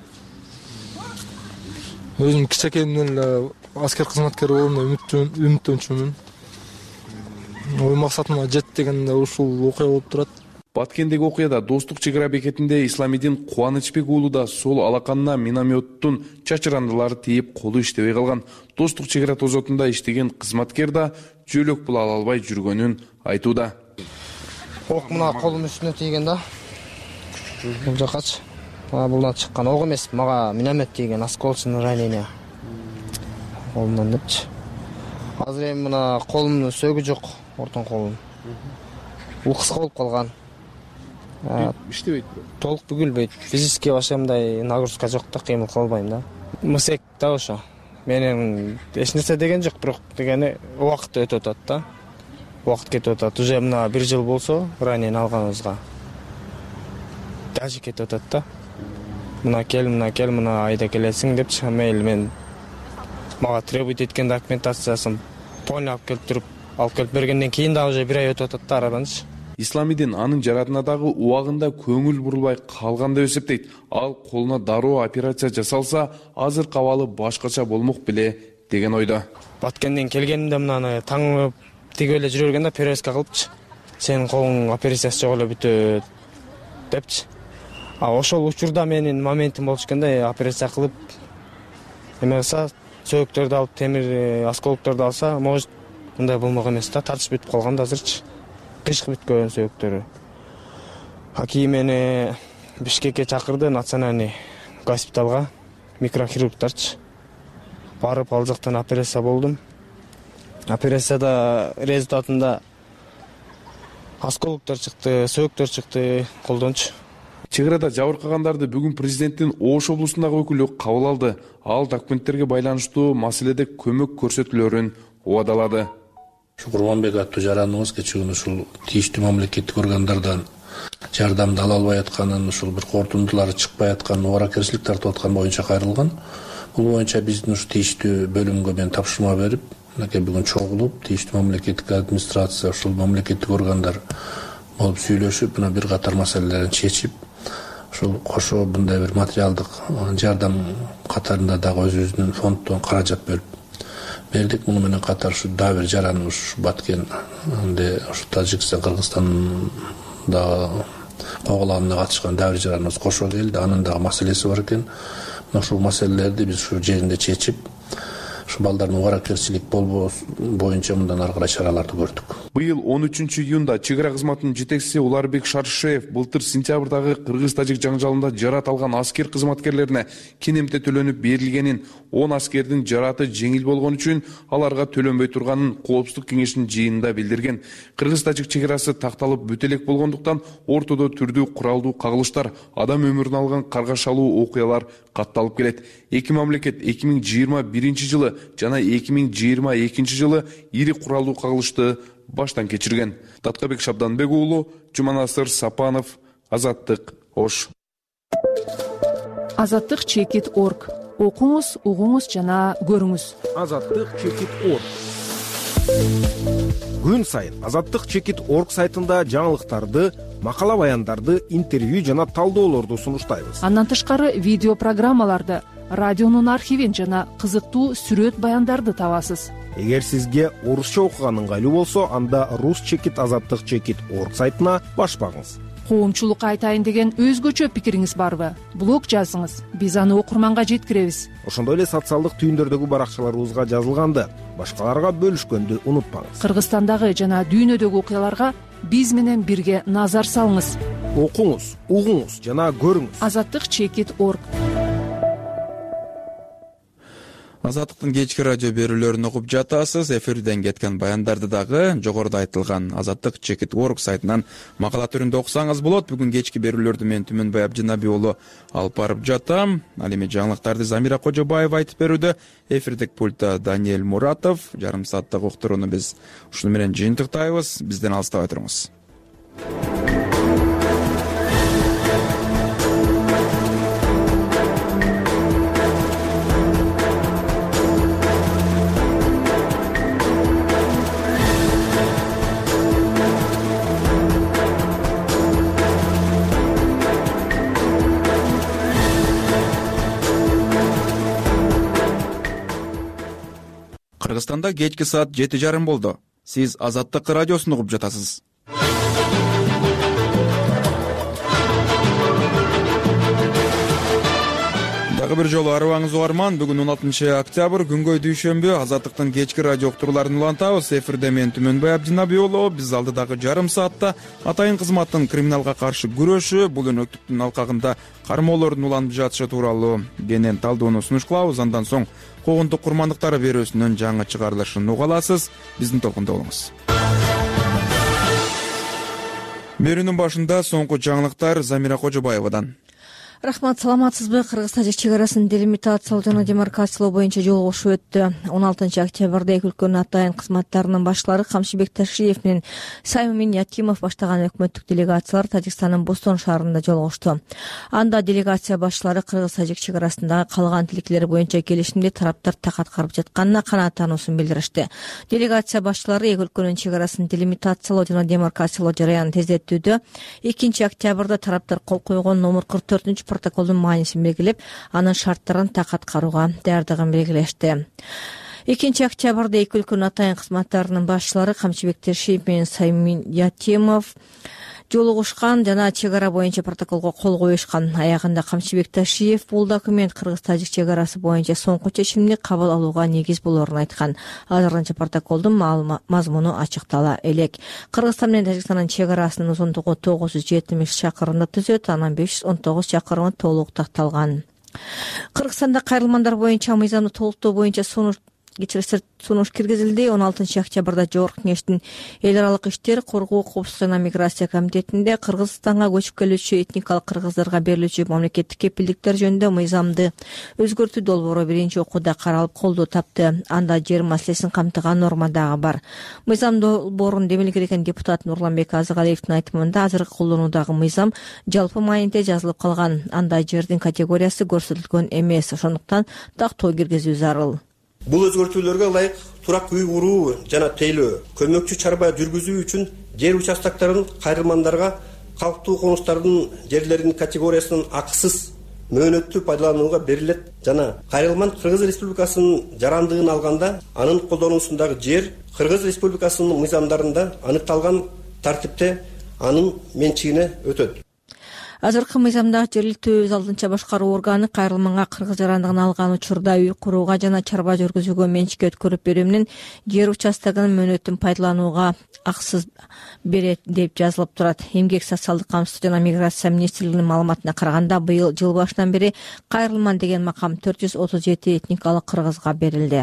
Өзүм кичинекейимден эле аскер кызматкери болуумун үмүттөнчүмүн. Ой максатыма жет дегенде ушул окуя болуп турат. Баткендеги окуяда Достук чек ара бекетинде Исламидин Кубанычбек уулу да сол алаканына минометтун чачырандылары тийип колу иштебей калган. Достук чек ара тозотунда иштеген кызматкер да жөлөк пул ала албай жүргөнүн айтууда. Ок мына колум үстүнө тийген да. Бул жакачы. Булдан чыккан ок эмес, мага миномет тийген, осколочное ранение. Колумдан депчи. Азыр эми мына колумдун сөөгү жок, ортон колум. Бул кыска болуп калган. Иштебейт. Толук бүгүлбөйт. Физически вообще мындай нагрузка жок да, кыймыл кыла албайм да. Мысек да ошо. Менин эч нерсе деген жок, бирок дегени убакыт өтүп атат да. Убакыт кетип атат. Уже мына бир жыл болсо, ранение алганыбызга. Даже кетип атат да. Мына кел, мына кел, мына айда келесиң депчи, мейли мен мага требует эткен документациясын полный алып келип туруп, алып келип бергенден кийин да уже бир ай өтүп атат да араданчы. Исламидин анын жаратына дагы убагында көңүл бурулбай калган деп эсептейт. Ал колуна дароо операция жасалса, азыр кабалы башкача болмок беле деген ойдо. Баткенден келгенимде мынаны таңып тигип эле жүрө бергенде перевязка кылыпчы. Сенин колуң операциясы жок эле бүтөт депчи. А ошол учурда менин моментим болчу экен, операция кылып эмесе сөөктөрдү алып, темир осколокторду алса, может мындай болмок эмес да, тартыш бүтүп калган да азырчы. Кышкы бүткөн сөөктөрү. А кийин мени Бишкекке чакырды, национальный госпиталга, микрохирургтарчы. Барып ал жактан операция болдум. Операцияда результатында осколоктор чыкты, сөөктөр чыкты, колдончу. Чек арада жабыркагандарды бүгүн президенттин Ош облусундагы өкүлү кабыл алды. Ал документтерге байланыштуу маселеде көмөк көрсөтүүлөрүн убадалады. Курбанбек аттуу жараныбыз кечээ ушул тийиштүү мамлекеттик органдардан жардамды ала албай атканын, ушул бир корутундулары чыкпай атканын, ооракерчилик тартып аткан боюнча кайрылган. Бул боюнча биздин ушу тийиштүү бөлүмгө мен тапшырма берип, мынакей бүгүн чогулуп, тийиштүү мамлекеттик администрация, ушул мамлекеттик органдар болуп сүйлөшүп, мына бир катар маселелерин чечип, ушул кошо мындай бир материалдык жардам катарында дагы өзүбүздүн фонддон каражат бөлүп бердик. Муну менен катар ушу дагы бир жараны ушу Баткенде, ушу Тажикстан, Кыргызстанда коголанына катышкан дагы бир жараныбыз кошо келди. Анын дагы маселеси бар экен. Ушул маселелерди биз ушу жеринде чечип, ушу балдардын ооракерчилик болбоосу боюнча мындан ары карай чараларды көрдүк. Быйыл он үчүнчү июнда чек ара кызматынын жетекчиси Уларбек Шаршеев былтыр сентябрдагы кыргыз-тажик жаңжалында жарат алган аскер кызматкерлерине кенемте төлөнүп берилгенин, он аскердин жараты жеңил болгон үчүн аларга төлөнбөй турганын Коопсуздук кеңешинин жыйынында билдирген. Кыргыз-тажик чек арасы такталып бүтелек болгондуктан ортодо түрдүү куралдуу кагылыштар, адам өмүрүн алган каргашалуу окуялар катталып келет. Эки мамлекет эки миң жыйырма биринчи жылы жана эки миң жыйырма экинчи жылы ири куралдуу кагылышты баштан кечирген. Таткабек Шабданбек уулу, Жуманасыр Сапанов, Азаттык, Ош. Азаттык чекит точка орг. Окуңуз, угуңуз жана көрүңүз. Азаттык чекит точка орг. Күн сайын Азаттык чекит точка орг сайтында жаңылыктарды, макала баяндарды, интервью жана талдоолорду сунуштайбыз. Андан тышкары видео программаларды, радионун архивин жана кызыктуу сүрөт баяндарды табасыз. Эгер сизге орусча окуган ыңгайлуу болсо, анда рус чекит азаттык чекит точка орг сайтына баш багыңыз. коомчулукка айтайын деген өзгөчө пикириңиз барбы? Блог жазыңыз, биз аны окурманга жеткиребиз. Ошондой эле социалдык түйүндөрдөгү баракчаларыбызга жазылганды башкаларга бөлүшкөндү унутпаңыз. Кыргызстандагы жана дүйнөдөгү окуяларга биз менен бирге назар салыңыз. Окуңуз, угуңуз жана көрүңүз. азаттык чекит точка орг. Азаттыктын кечки радио берүүлөрүн угуп жатасыз. Эфирден кеткен баяндарды дагы жогоруда айтылган азаттык чекит точка орг сайтынан макала түрүндө окусаңыз болот. Бүгүн кечки берүүлөрдү мен Түмөнбай Абдинаби уулу алып барып жатам. Ал эми жаңылыктарды Замира Кожобаева айтып берүүдө. Эфирдик пультта Даниэль Муратов. Жарым сааттык уктурууну биз ушуну менен жыйынтыктайбыз. Бизден алыстабай туруңуз. Кыргызстанда кечки саат жети жарым болду. Сиз Азаттык радиосун угуп жатасыз. Дагы бир жолу арыбаңыз угарман. Бүгүн он алтынчы октябрь, күнгөй дүйшөмбү. Азаттыктын кечки радио уктурууларын улантабыз. Эфирде мен Түмөнбай Абдинаби уулу. Биз алдыдагы жарым саатта атайын кызматтын криминалга каршы күрөшү, бул өнөктүктүн алкагында кармоолордун уланып жатышы тууралуу кенен талдоону сунуш кылабыз. Андан соң куугунтук курмандыктары берүүсүнүн жаңы чыгарылышын уга аласыз. Биздин толкунда болуңуз. Берүүнүн башында соңку жаңылыктар Замира Кожобаевадан. Рахмат, саламатсызбы? Кыргыз-Тажик чек арасын делимитациялоо жана демаркациялоо боюнча жолугушуу өттү. он алтынчы октябрда эки өлкөнүн атайын кызматтарынын башлары Камчыбек Ташиев менен Саймин Ятимов баштаган өкмөттүк делегациялар Тажикстандын Бостон шаарында жолугушту. Анда делегация башлары Кыргыз-Тажик чек арасындагы калган тилектер боюнча келишимди тараптар так аткарып жатканына канааттануусун билдиришти. Делегация башлары эки өлкөнүн чек арасын делимитациялоо жана демаркациялоо жараянын тездетүүдө экинчи октябрда тараптар кол койгон номер кырк төртүнчү протоколдун маанисин белгилеп, анын шарттарын так аткарууга даярдыгын белгилешти. экинчи октябрда эки өлкөнүн атайын кызматтарынын башчылары Камчыбек Ташиев менен Саймин Ятимов жолугушкан жана чек ара боюнча протоколго кол коюшкан. Аягында Камчыбек Ташиев бул документ Кыргыз-Тажик чек арасы боюнча соңку чечимди кабыл алууга негиз болоорун айткан. Азырынча протоколдун мазмуну ачыктала элек. Кыргызстан менен Тажикстандын чек арасынын узундугу тогуз жүз жетимиш чакырымды түзөт, анан беш жүз он тогуз чакырымы толук такталган. Кыргызстанда кайрылмандар боюнча мыйзамды толуктоо боюнча сунуш кечирисиз сунуш киргизилди. он алтынчы октябрда Жогорку Кеңештин эл аралык иштер, коргоо, коопсуздук жана миграция комитетинде Кыргызстанга көчүп келүүчү этникалык кыргыздарга берилүүчү мамлекеттик кепилдиктер жөнүндө мыйзамды өзгөртүү долбоору биринчи окууда каралып колдоо тапты. Анда жер маселесин камтыган норма дагы бар. Мыйзам долбоорун демилгереген депутат Нурланбек Азыгалиевдин айтымында азыркы колдонуудагы мыйзам жалпы маанинде жазылып калган. Анда жердин категориясы көрсөтүлгөн эмес, ошондуктан тактоо киргизүү зарыл. Бул өзгөртүүлөргө ылайык турак үй куруу жана тейлөө, көмөкчү чарба жүргүзүү үчүн жер участоктарын кайрылмандарга калктуу конуштардын жерлеринин категориясынын акысыз мөөнөттүү пайдаланууга берилет жана кайрылман Кыргыз Республикасынын жарандыгын алганда анын колдонуусундагы жер Кыргыз Республикасынын мыйзамдарында аныкталган тартипте анын менчигине өтөт. Азыркы мыйзамдагы жергиликтүү өз алдынча башкаруу органы кайрылманга Кыргыз жарандыгын алган учурда үй курууга жана чарба жүргүзүүгө менчикке өткөрүп берүү менен жер участогунун мөөнөтүн пайдаланууга акысыз берет деп жазылып турат. Эмгек, социалдык камсыздоо жана миграция министрлигинин маалыматына караганда, быйыл жыл башынан бери кайрылман деген макам төрт жүз отуз жети этникалык кыргызга берилди.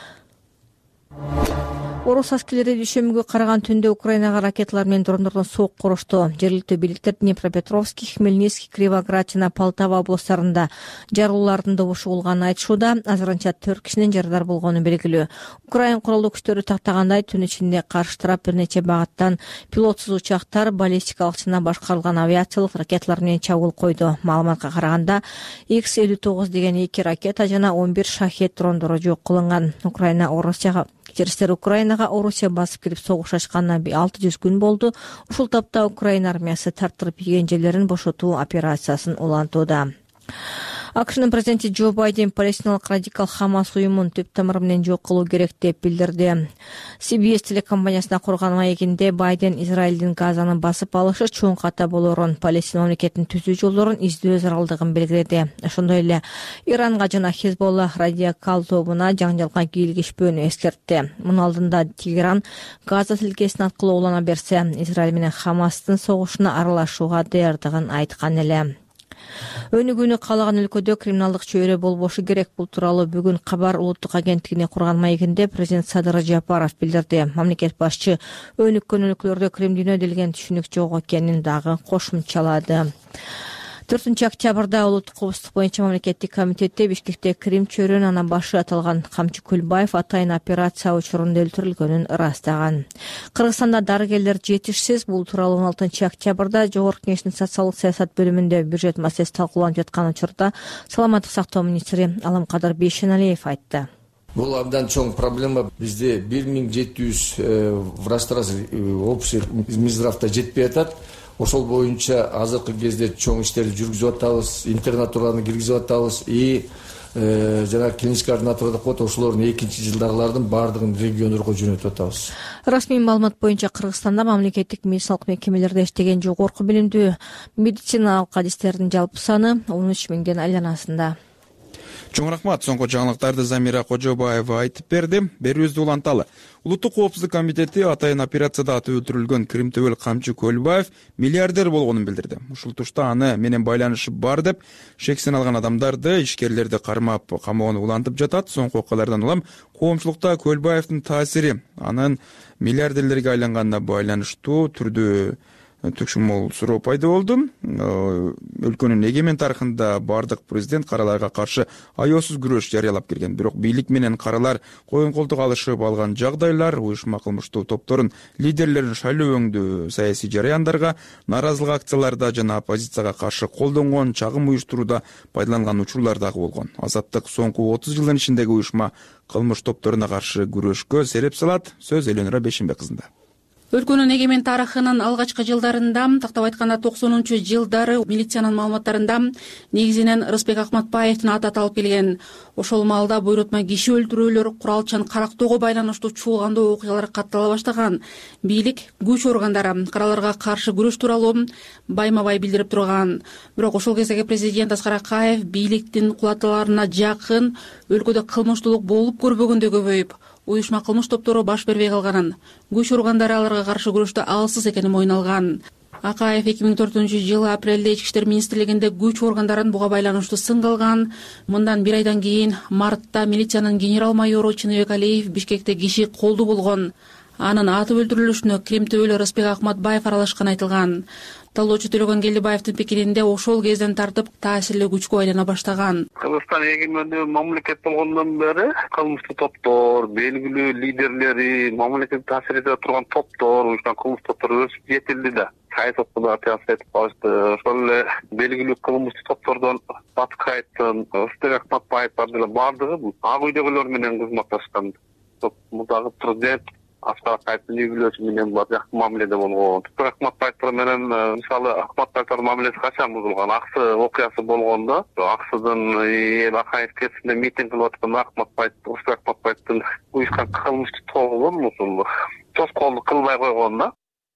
Орус аскерлери дүйшөмбүгө караган түндө Украинага ракеталар менен дрондордон соок корошту. Жергиликтүү бийликтер Днепропетровский, Хмельницкий, Кривоград жана Полтава областтарында жарылуулардын добушу болгонун айтышууда. Азырынча төрт кишинин жарадар болгону белгилүү. Украин куралдуу күчтөрү тактагандай түн ичинде каршы тарап бир нече багыттан пилотсуз учактар, баллистикалык жана башкарылган авиациялык ракеталар менен чабуул койду. Маалыматка караганда икс элүү тогуз деген эки ракета жана он бир шахет дрондору жок кылынган. Украина Орусияга Кечирисиздер Украинага Орусия басып кирип согуш ачканына алты жүз күн болду. Ушул тапта Украина армиясы тартырып ийген жерлерин бошотуу операциясын улантууда. акшнын президенти Джо Байден палестиналык радикал Хамас уюмун түп тамыры менен жок кылуу керек деп билдирди. си би эс телекомпаниясына курган маегинде Байден Израилдин Газаны басып алышы чоң ката болорун, Палестина мамлекетин түзүү жолдорун издөө заралдыгын белгиледи. Ошондой эле Иранга жана Хезболла радикал тобуна жаңжалга кийлигишпөөнү эскертти. Мунун алдында Тегеран Газа тилкесин аркылуу улана берсе, Израиль менен Хамастын согушуна аралашууга даярдыгын айткан эле. Өнүгүүнү каалаган өлкөдө криминалдык чөйрө болбошу керек. Бул тууралуу бүгүн Кабар улуттук агенттигине курган маегинде президент Садыр Жапаров билдирди. Мамлекет башчы өнүккөн өлкөлөрдө кримдүйнө делген түшүнүк жок экенин дагы кошумчалады. төртүнчү октябрда улуттук коопсуздук боюнча мамлекеттик комитетте Бишкекте Крим чөйрөнүн анан башы аталган Камчы Көлбаев атайын операция учурунда өлтүрүлгөнүн ырастаган. Кыргызстанда дарыгерлер жетишсиз. Бул тууралуу он алтынчы октябрда Жогорку Кеңештин социалдык саясат бөлүмүндө бюджет маселеси талкууланып жаткан учурда Саламаттык сактоо министри Аламкадыр Бейшеналиев айтты. Бул абдан чоң проблема. Бизде бир миң жети жүз врачтар общий Минздравда жетпей атат. Ошол боюнча азыркы кезде чоң иштерди жүргүзүп атабыз, интернатураны киргизип атабыз и жана клинический координатор деп коет, ошолордун экинчи жылдагылардын баардыгын региондорго жөнөтүп атабыз. Расмий маалымат боюнча Кыргызстанда мамлекеттик медициналык мекемелерде иштеген жогорку билимдүү медициналык адистердин жалпы саны он үч миңден айланасында. Чоң рахмат. Соңку жаңылыктарды Замира Кожобаева айтып берди. Берүүбүздү уланталы. Улуттук коопсуздук комитети атайын операцияда атып өлтүрүлгөн Кримтөбөл Камчы Көлбаев миллиардер болгонун билдирди. Ушул тушта аны менен байланышы бар деп шексен алган адамдарды, ишкерлерди кармап камоого улантып жатат. Соңку окуялардан улам коомчулукта Көлбаевдин таасири анын миллиардерлерге айланганына байланыштуу түрдүү түкшүмөл суроо пайда болду. Өлкөнүн эгемен тарыхында бардык президент караларга каршы аеосуз күрөш жарыялап келген. Бирок бийлик менен каралар коюн колтук алышып алган жагдайлар уюшма кылмыштуу топторун лидерлерин шайлоо өңдүү саясий жараяндарга, нааразылык акцияларда жана оппозицияга каршы колдонгон, чагым уюштурууда пайдаланган учурлар дагы болгон. Азаттык соңку отуз жылдын ичиндеги уюшма кылмыш топторуна каршы күрөшкө сереп салат. Сөз Эленора Бешенбек кызында. Өлкөнүн эгемен тарыхынын алгачкы жылдарында, тактап айтканда токсонунчу жылдары милициянын маалыматтарында негизинен Рысбек Акматбаевдин аты аталып келген. Ошол маалда буйрутма киши өлтүрүүлөр, куралчан карактоого байланыштуу чуулгандуу окуялар каттала баштаган. Бийлик, күч органдары караларга каршы күрөш тууралуу байма-бай билдирип турган. Бирок ошол кездеги президент Аскар Акаев бийликтин кулаталарына жакын өлкөдө кылмыштуулук болуп көрбөгөндө көбөйүп, уюшма кылмыш топтору баш бербей калганын, күч органдары аларга каршы күрөштө алсыз экенин мойналган. Акаев эки миң төртүнчү жылы апрелде Ички иштер министрлигинде күч органдарын буга байланыштуу сынга алган. Мындан бир айдан кийин мартта милициянын генерал майору Чыныбек Алиев Бишкекте киши колду болгон. Анын атып өлтүрүлүшүнө Кримтөбөл Рысбек Акматбаев аралашканы айтылган. Талоочу Төлөгөн Келдибаевдин пикиринде ошол кезден тартып таасирлүү күчкө айлана баштаган. Кыргызстан эгемендүү мамлекет болгондон бери кылмыштуу топтор, белгилүү лидерлери, мамлекет таасир эте турган топтор, уюшкан кылмыш топтору өсүп жетилди да. Саясатта да таасир этип калышты. Ошол эле белгилүү кылмыштуу топтордон Баткайдын, Рысбек Акматбаевдин деле баардыгы ак үйдөгүлөр менен кызматташкан. Мурдагы президент Аскар Акаевдин үй-бүлөсү менен бар жакшы мамиледе болгон. Рысбек Акматбаев менен мисалы Акматбаевдин мамилеси качан бузулган? Аксы окуясы болгондо, Аксыдын эл Акаев кесинде митинг кылып атканда Акматбаев, Рысбек Акматбаевдин уюшкан кылмыштуу тобу ушул тоскоолдук кылбай койгон да.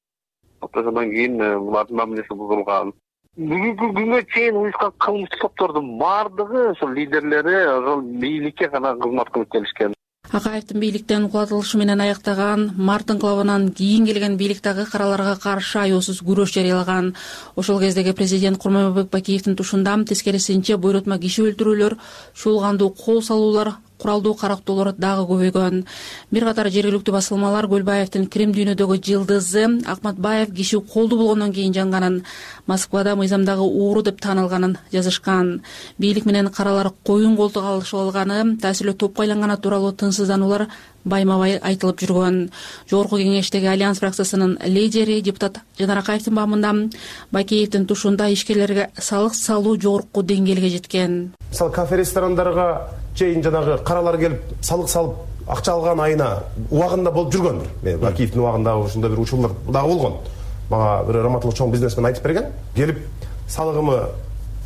Ошондон кийин булардын мамилеси бузулган. Бүгүнкү күнгө чейин уюшкан кылмыштуу топтордун баардыгы ошол лидерлери ошол бийликке гана кызмат кылып келишкен. Акаевдин бийликтен кулатылышы менен аяктаган, март инкылабынан кийин келген бийлик дагы караларга каршы аеосуз күрөш жарыялаган. Ошол кездеги президент Курманбек Бакиевдин тушунда тескерисинче буйрутма киши өлтүрүүлөр, чуулгандуу кол салуулар, куралдуу карактоолор дагы көбөйгөн. Бир катар жергиликтүү басылмалар Көлбаевдин Крим дүйнөдөгү жылдызы Акматбаев киши колду болгондон кийин жанганын, Москвада мыйзамдагы ууру деп таанылганын жазышкан. Бийлик менен каралар коюн колтук алышып алганы, таасирлүү топко айланганы тууралуу тынчсыздануулар байма-бай айтылып жүргөн. Жогорку кеңештеги Альянс фракциясынын лидери депутат Жанар Акаевдин баамында Бакиевдин тушунда ишкерлерге салык салуу жогорку деңгээлге жеткен. Мисалы кафе ресторандарга чейин жанагы каралар келип салык салып акча алган айына убагында болуп жүргөн. Бакиевдин убагында ушундай бир учурлар дагы болгон. Мага бир раматылык чоң бизнесмен айтып берген. Келип салыгымы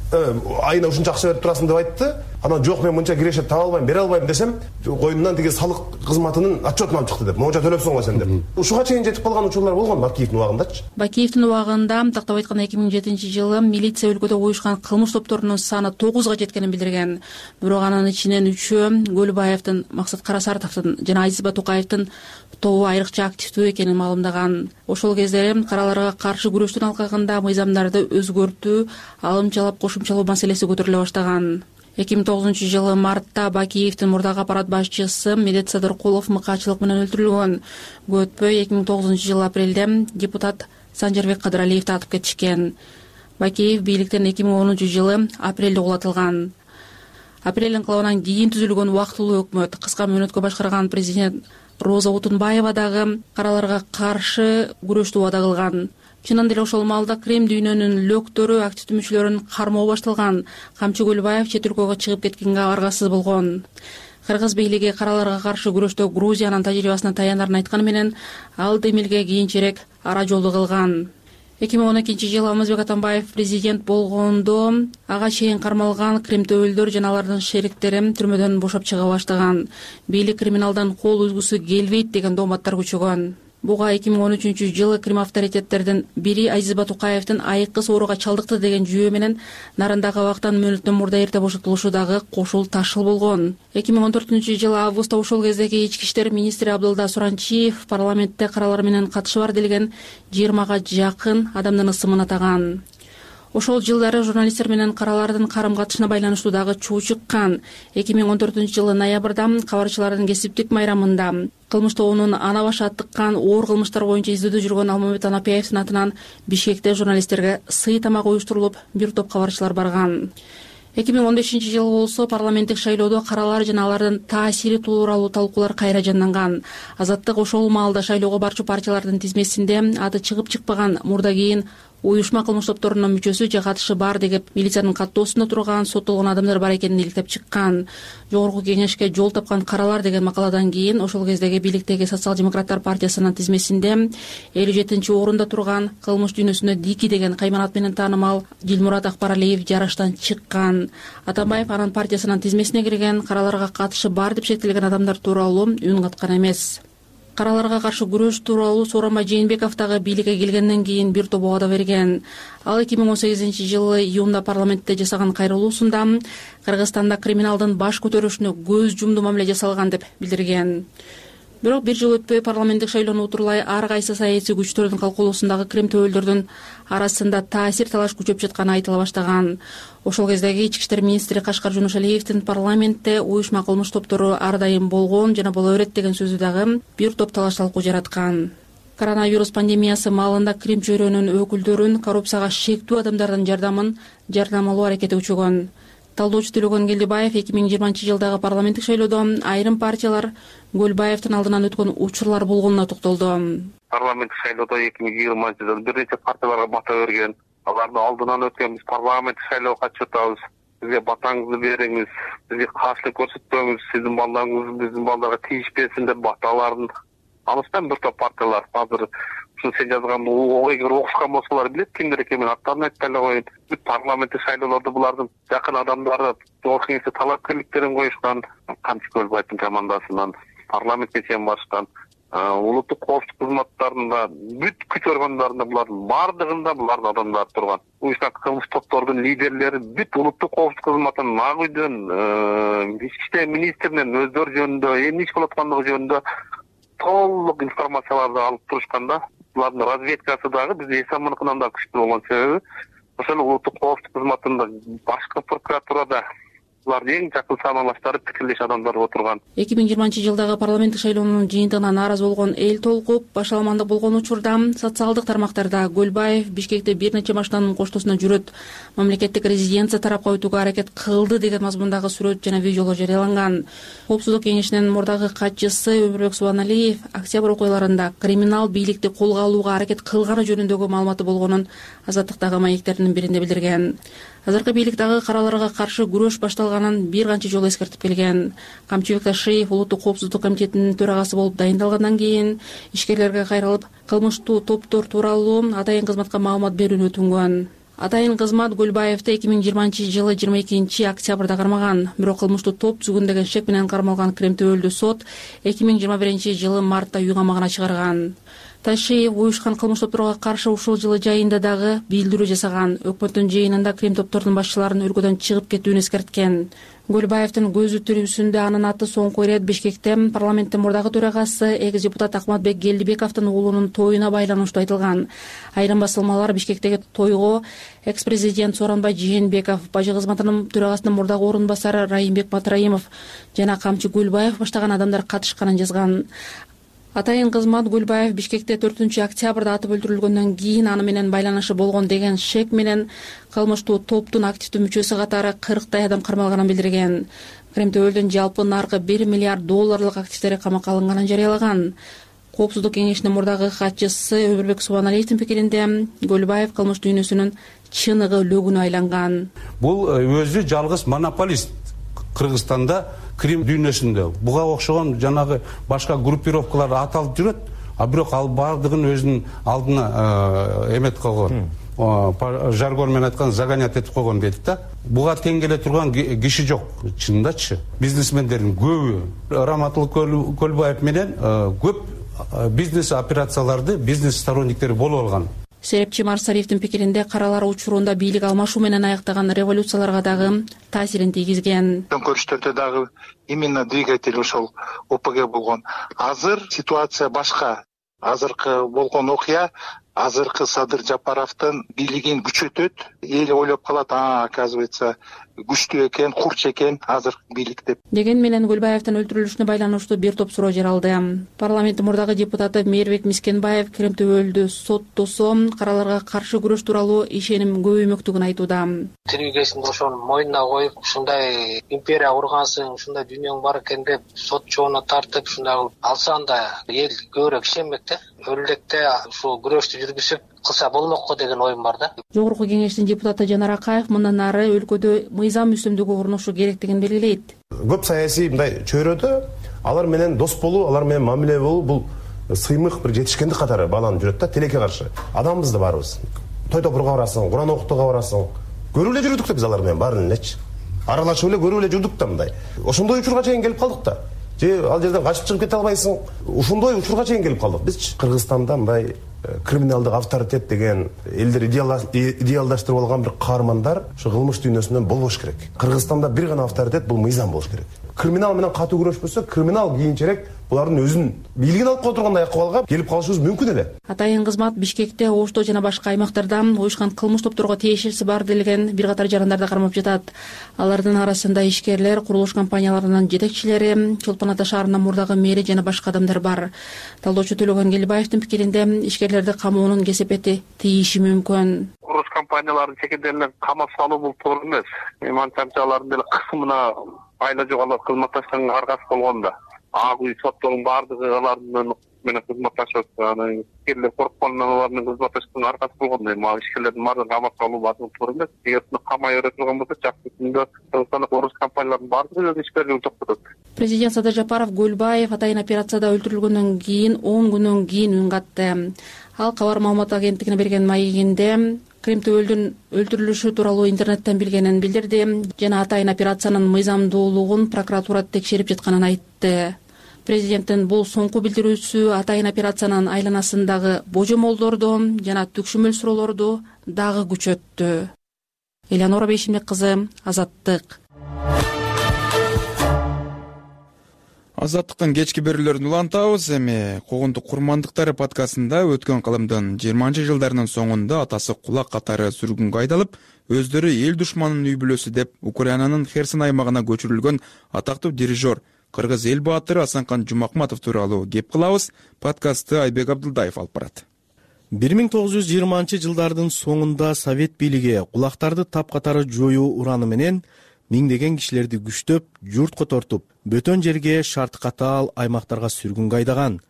айына ушунча акча берип турасың деп айтты. Анан жок, мен мынча киреше таба албайм, бере албайм десем, коюмдан тиги салык кызматынын отчетун алып чыкты деп, монча төлөпсүң го сен деп. Ушуга чейин жетип калган учурлар болгон Бакиевдин убагындачы. Бакиевдин убагында тактап айтканда эки миң жетинчи жылы милиция өлкөдө уюшкан кылмыш топторунун саны тогузга жеткенин билдирген. Бирок анын ичинен үчөө Көлбаевдин, Максат Карасартовдун жана Айзиба Тукаевдин тобу айрыкча активдүү экенин маалымдаган. Ошол кезде караларга каршы күрөштүн алкагында мыйзамдарды өзгөртүү, алымчалап кошумчалоо маселеси көтөрүлө баштаган. эки миң тогузунчу жылы мартта Бакиевдин мурдагы аппарат башчысы Медет Садыркулов мыкаачылык менен өлтүрүлгөн. Көтпөй эки миң тогузунчу жылы апрелде депутат Санжарбек Кадыралиевди атып кетишкен. Бакиев бийликтен эки миң онунчу жылы апрелде кулатылган. Апрель инкылабынан кийин түзүлгөн убактылуу өкмөт кыска мөөнөткө башкарган президент Роза Утунбаева дагы караларга каршы күрөштү убада кылган. Чынын деле ошол маалда Крем дүйнөнүн лөктөрү, активдүү мүчөлөрүн кармоо башталган. Камчы Көлбаев чет өлкөгө чыгып кеткенге аргасыз болгон. Кыргыз бийлиги караларга каршы күрөштө Грузиянын тажрыйбасына таянарын айтканы менен ал Демилге кийинчерээк ара жолду кылган. эки миң он экинчи жылы Алмазбек Атамбаев президент болгондо ага чейин кармалган кремтөөлдөр жана алардын шериктери түрмөдөн бошоп чыга баштаган. Бийлик криминалдан кол үзгүсү келбейт деген дооматтар күчөгөн. Буга эки миң он үчүнчү жылы крим авторитеттердин бири Айзиба Тукаевдин айыккыс ооруга чалдыкты деген жүйө менен нарындагы абактан мөөнөттөн мурда эрте бошотулушу дагы кошул ташыл болгон. эки миң он төртүнчү жылы августта ошол кездеги ички иштер министри Абдылда Суранчиев парламентте каралар менен катышы бар делген жыйырмага жакын адамдын ысымын атаган. Ошол жылдары журналисттер менен каралардын карым-катышына байланыштуу дагы чуу чыккан. эки миң он төртүнчү жылы ноябрда кабарчылардын кесиптик майрамында кылмыш тобунун ана башы аттыккан оор кылмыштар боюнча издөөдө жүргөн Алмамбет Анапиевдин атынан Бишкекте журналисттерге сый тамак уюштурулуп, бир топ кабарчылар барган. эки миң он бешинчи жылы болсо парламенттик шайлоодо каралар жана алардын таасири тууралуу талкуулар кайра жанданган. Азаттык ошол маалда шайлоого барчу партиялардын тизмесинде аты чыгып чыкпаган мурда кийин уюшма кылмыш топторунун мүчөсү же катышы бар деп милициянын каттоосунда турган соттолгон адамдар бар экенин иликтеп чыккан. Жогорку кеңешке жол тапкан каралар деген макаладан кийин ошол кездеги бийликтеги социал-демократтар партиясынын тизмесинде элүү жетинчи орунда турган кылмыш дүйнөсүндө Дики деген кайманат менен таанымал Дилмурат Акбаралиев жарыштан чыккан. Атамбаев анын партиясынын тизмесине кирген караларга катышы бар деп шектелген адамдар тууралуу үн каткан эмес. Караларга каршы күрөш тууралуу Сооронбай Жээнбеков дагы бийликке келгенден кийин бир топ убада берген. Ал эки миң он сегизинчи жылы июнда парламентте жасаган кайрылуусунда Кыргызстанда криминалдын баш көтөрүшүнө көз жумду мамиле жасалган деп билдирген. Бирок бир жыл өтпөй парламенттик шайлоону утурлай ар кайсы саясий күчтөрдүн калкулоосундагы кремтөөлдөрдүн арасында таасир талаш күчөп жатканы айтыла баштаган. Ошол кездеги ички иштер министри Кашкар Жунушалиевдин парламентте уюшма кылмыш топтору ар дайым болгон жана боло берет деген сөзү дагы бир топ талаш талкуу жараткан. Коронавирус пандемиясы маалында крим чөйрөнүн өкүлдөрүн коррупцияга шектүү адамдардын жардамын жардам алуу аракети күчөгөн. Талдоочу Төлөгөн Келдибаев эки миң жыйырманчы жылдагы парламенттик шайлоодо айрым партиялар Көлбаевдин алдынан өткөн учурлар болгонуна токтолду. Парламенттик шайлоодо эки миң жыйырманчы жылы бир нече партияларга бата берген. Алардын алдынан өткөн биз парламенттик шайлоого катышып атабыз. Бизге батаңызды бериңиз, бизге каршылык көрсөтпөңүз, сиздин балдарыңыз биздин балдарга тийишпесин деп баталарын алышкан бир топ партиялар. Азыр ушул сен жазган эгер окушкан болсолор билет кимдер экенин аттарын айтпай эле коеюн. Бүт парламенттик шайлоолордо булардын жакын адамдары жогорку кеңеште талапкерликтерин коюшкан. Камчы Көлбаевдин командасынан парламентке чейин барышкан. Улуттук коопсуздук кызматтарында бүт күч органдарында булардын бардыгында булардын адамдары турган. Уюшкан кылмыш топтордун лидерлери бүт улуттук коопсуздук кызматынын ак үйдөн, ички иштер министринен өздөрү жөнүндө эмне иш кылып аткандыгы жөнүндө толук информацияларды алып турушканда, булардын разведкасы дагы биздин эсамыныкынан да күчтүү болгон себеби ошол улуттук коопсуздук кызматында башкы прокуратурада булардын эң жакын санаалаштары пикирлеш адамдар отурган. эки миң жыйырманчы жылдагы парламенттик шайлоонун жыйынтыгына нааразы болгон эл толкуп башаламандык болгон учурда социалдык тармактарда Көлбаев Бишкекте бир нече машинанын коштосуна жүрөт, мамлекеттик резиденция тарапка өтүүгө аракет кылды деген мазмундагы сүрөт жана видеолор жарыяланган. Коопсуздук кеңешинин мурдагы катчысы Өмүрбек Субаналиев октябрь окуяларында криминал бийликти колго алууга аракет кылганы жөнүндөгү маалыматы болгонун Азаттыктагы маектеринин биринде билдирген. Азыркы бийлик дагы караларга каршы күрөш башталганын бир канча жолу эскертип келген. Камчыбек Ташиев улуттук коопсуздук комитетинин төрагасы болуп дайындалгандан кийин ишкерлерге кайрылып, кылмыштуу топтор тууралуу атайын кызматка маалымат берүүнү өтүнгөн. Атайын кызмат Гүлбаевди эки миң жыйырманчы жылы жыйырма экинчи октябрда кармаган. Бирок кылмыштуу топ түзгөн деген шек менен кармалган Кремтөөлдү сот эки миң жыйырма биринчи жылы мартта үй камагына чыгарган. Ташиев уюшкан кылмыш топторго каршы ушул жылы жайында дагы билдирүү жасаган. Өкмөттүн жыйынында Крем топтордун башчыларын өлкөдөн чыгып кетүүнү эскерткен. Гүлбаевдин көзү тирүүсүндө анын аты соңку ирет Бишкекте парламенттин мурдагы төрагасы экс депутат Акматбек Келдибековдун уулунун тоюна байланыштуу айтылган. Айрым басылмалар Бишкектеги тойго экс президент Сооронбай Жээнбеков, бажы кызматынын төрагасынын мурдагы орун басары Райымбек Батраимов жана камчы Гүлбаев баштаган адамдар катышканын жазган. Атайын кызмат Гүлбаев Бишкекте төртүнчү октябрда атып өлтүрүлгөндөн кийин аны менен байланышы болгон деген шек менен кылмыштуу топтун активдүү мүчөсү катары кырктай адам кармалганын билдирген. Кремтөөлдүн жалпы наркы бир миллиард долларлык активдери камакка алынганын жарыялаган. Коопсуздук кеңешинин мурдагы катчысы Өмүрбек Субаналиевдин пикиринде Гүлбаев кылмыш дүйнөсүнүн чыныгы лөгүнө айланган. Бул өзү жалгыз монополист Кыргызстанда Крим дүйнөсүндө. Буга окшогон жанагы башка группировкалар аталып жүрөт, а бирок ал бардыгын өзүнүн алдына эмет койгон. Жаргон менен айткан загонять этип койгон дейт да. Буга тең келе турган киши жок, чындачы. Бизнесмендердин көбү Раматул Көлбаев менен көп бизнес операцияларды бизнес сторонниктери болуп алган. Серепчи Марсариевдин пикиринде каралар учурунда бийлик алмашуу менен аяктаган революцияларга дагы таасирин тийгизген. Көрүштөрдө дагы именно двигатель ошол О П Г болгон. Азыр ситуация башка. Азыркы болгон окуя азыркы Садыр Жапаровдун бийлигин күчөтөт. Эл ойлоп калат, а оказывается күчтүү экен, курч экен азыр бийлик деп. Деген менен Гүлбаевдин өлтүрүлүшүнө байланыштуу бир топ суроо жаралды. Парламенттин мурдагы депутаты Мээрбек Мискенбаев Кремтөөлдү соттосо караларга каршы күрөш тууралуу ишеним көбөймөктүгүн айтууда. Тирүү кезинде ошону мойнуна коюп, ушундай империя кургансың, ушундай дүйнөң бар экен деп сот жоона тартып, ушундай алсаң да эл көбүрөөк ишенмек да. Өлдөкте ушул күрөштү жүргүзүп кылса болмокко деген оюм бар да. Жогорку кеңештин депутаты Жанар Акаев мындан ары өлкөдө мыйзам үстүмдүгү орношу керектигин белгилейт. Көп саясий мындай чөйрөдө алар менен дос болуу, алар менен мамиле болуу бул сыймык бир жетишкендик катары бааланып жүрөт да, тилекке каршы. Адамбыз да барыбыз. Той топурга барасың, Куран окутууга барасың. Көрүп эле жүрдүк да биз алар менен баарын элечи. Аралашып эле көрүп эле жүрдүк да мындай. Ошондой учурга чейин келип калдык да. Же ал жерден качып чыгып кете албайсың. Ушундой учурга чейин келип калдык бизчи. Кыргызстанда мындай криминалдык авторитет деген элдер идеалдаштырып алган бир каармандар ушу кылмыш дүйнөсүндөн болбош керек. Кыргызстанда бир гана авторитет бул мыйзам болуш керек. Криминал менен катуу күрөшпөсө, криминал кийинчерээк булардын өзүнүн бийлигин алып кое тургандай акыбалга келип калышыбыз мүмкүн эле. Атайын кызмат Бишкекте, Ошто жана башка аймактарда уюшкан кылмыш топторго тиешеси бар делген бир катар жарандарды кармап жатат. Алардын арасында ишкерлер, курулуш компанияларынын жетекчилери, Чолпон Ата шаарынын мурдагы мэри жана башка адамдар бар. Талдоочу Төлөгөн Келибаевдин пикиринде ишкерлерди камоонун кесепети тийиши мүмкүн. Курулуш компанияларын чекендеринен камап салуу бул туура эмес. Манчанча алардын деле кысымына айла жогалап кызматташканга аргасы болгонда. Ак үй соттордун баардыгы алардын менен кызматташат. Анан ишкерлер коркконунан алардын кызматташканга аргасы болгонда. Эми ишкерлердин баардыгын камап салуу баардыгы туура эмес. Эгер камай бере турган болсо жакшы күндө Кыргызстанда курулуш компанияларынын баардыгы өз ишкерлерин токтотот. Президент Садыр Жапаров Гүлбаев атайын операцияда өлтүрүлгөндөн кийин он күнөн кийин үн катты. Ал кабар маалымат агенттигине берген маегинде Кремтөөлдүн өлтүрүлүшү тууралуу интернеттен билгенин билдирди жана атайын операциянын мыйзамдуулугун прокуратура текшерип жатканын айтты. Президенттин бул соңку билдирүүсү атайын операциянын айланасындагы божомолдорду жана түкшүмөл суроолорду дагы күчөттү. Элеонора Бейшимбек кызы, Азаттык. Азаттыктын кечки берүүлөрүн улантабыз. Эми Когондук курмандыктары подкастында өткөн кылымдын жыйырманчы жылдарынын соңунда атасы кулак катары сүргүнгө айдалып, өздөрү эл душманынын үй бүлөсү деп Украинанын Херсон аймагына көчүрүлгөн атактуу дирижер, кыргыз эл баатыры Асанкан Жумакматов тууралуу кеп кылабыз. Подкастты Айбек Абдылдаев алып барат. бир миң тогуз жүз жыйырманчы жылдардын соңунда Совет бийлиги кулактарды тапкатары жоюу ураны менен миңдеген кишилерди күчтөп, журтко тартып, бөтөн жерге шарт катаал аймактарга сүргүнгө айдаган.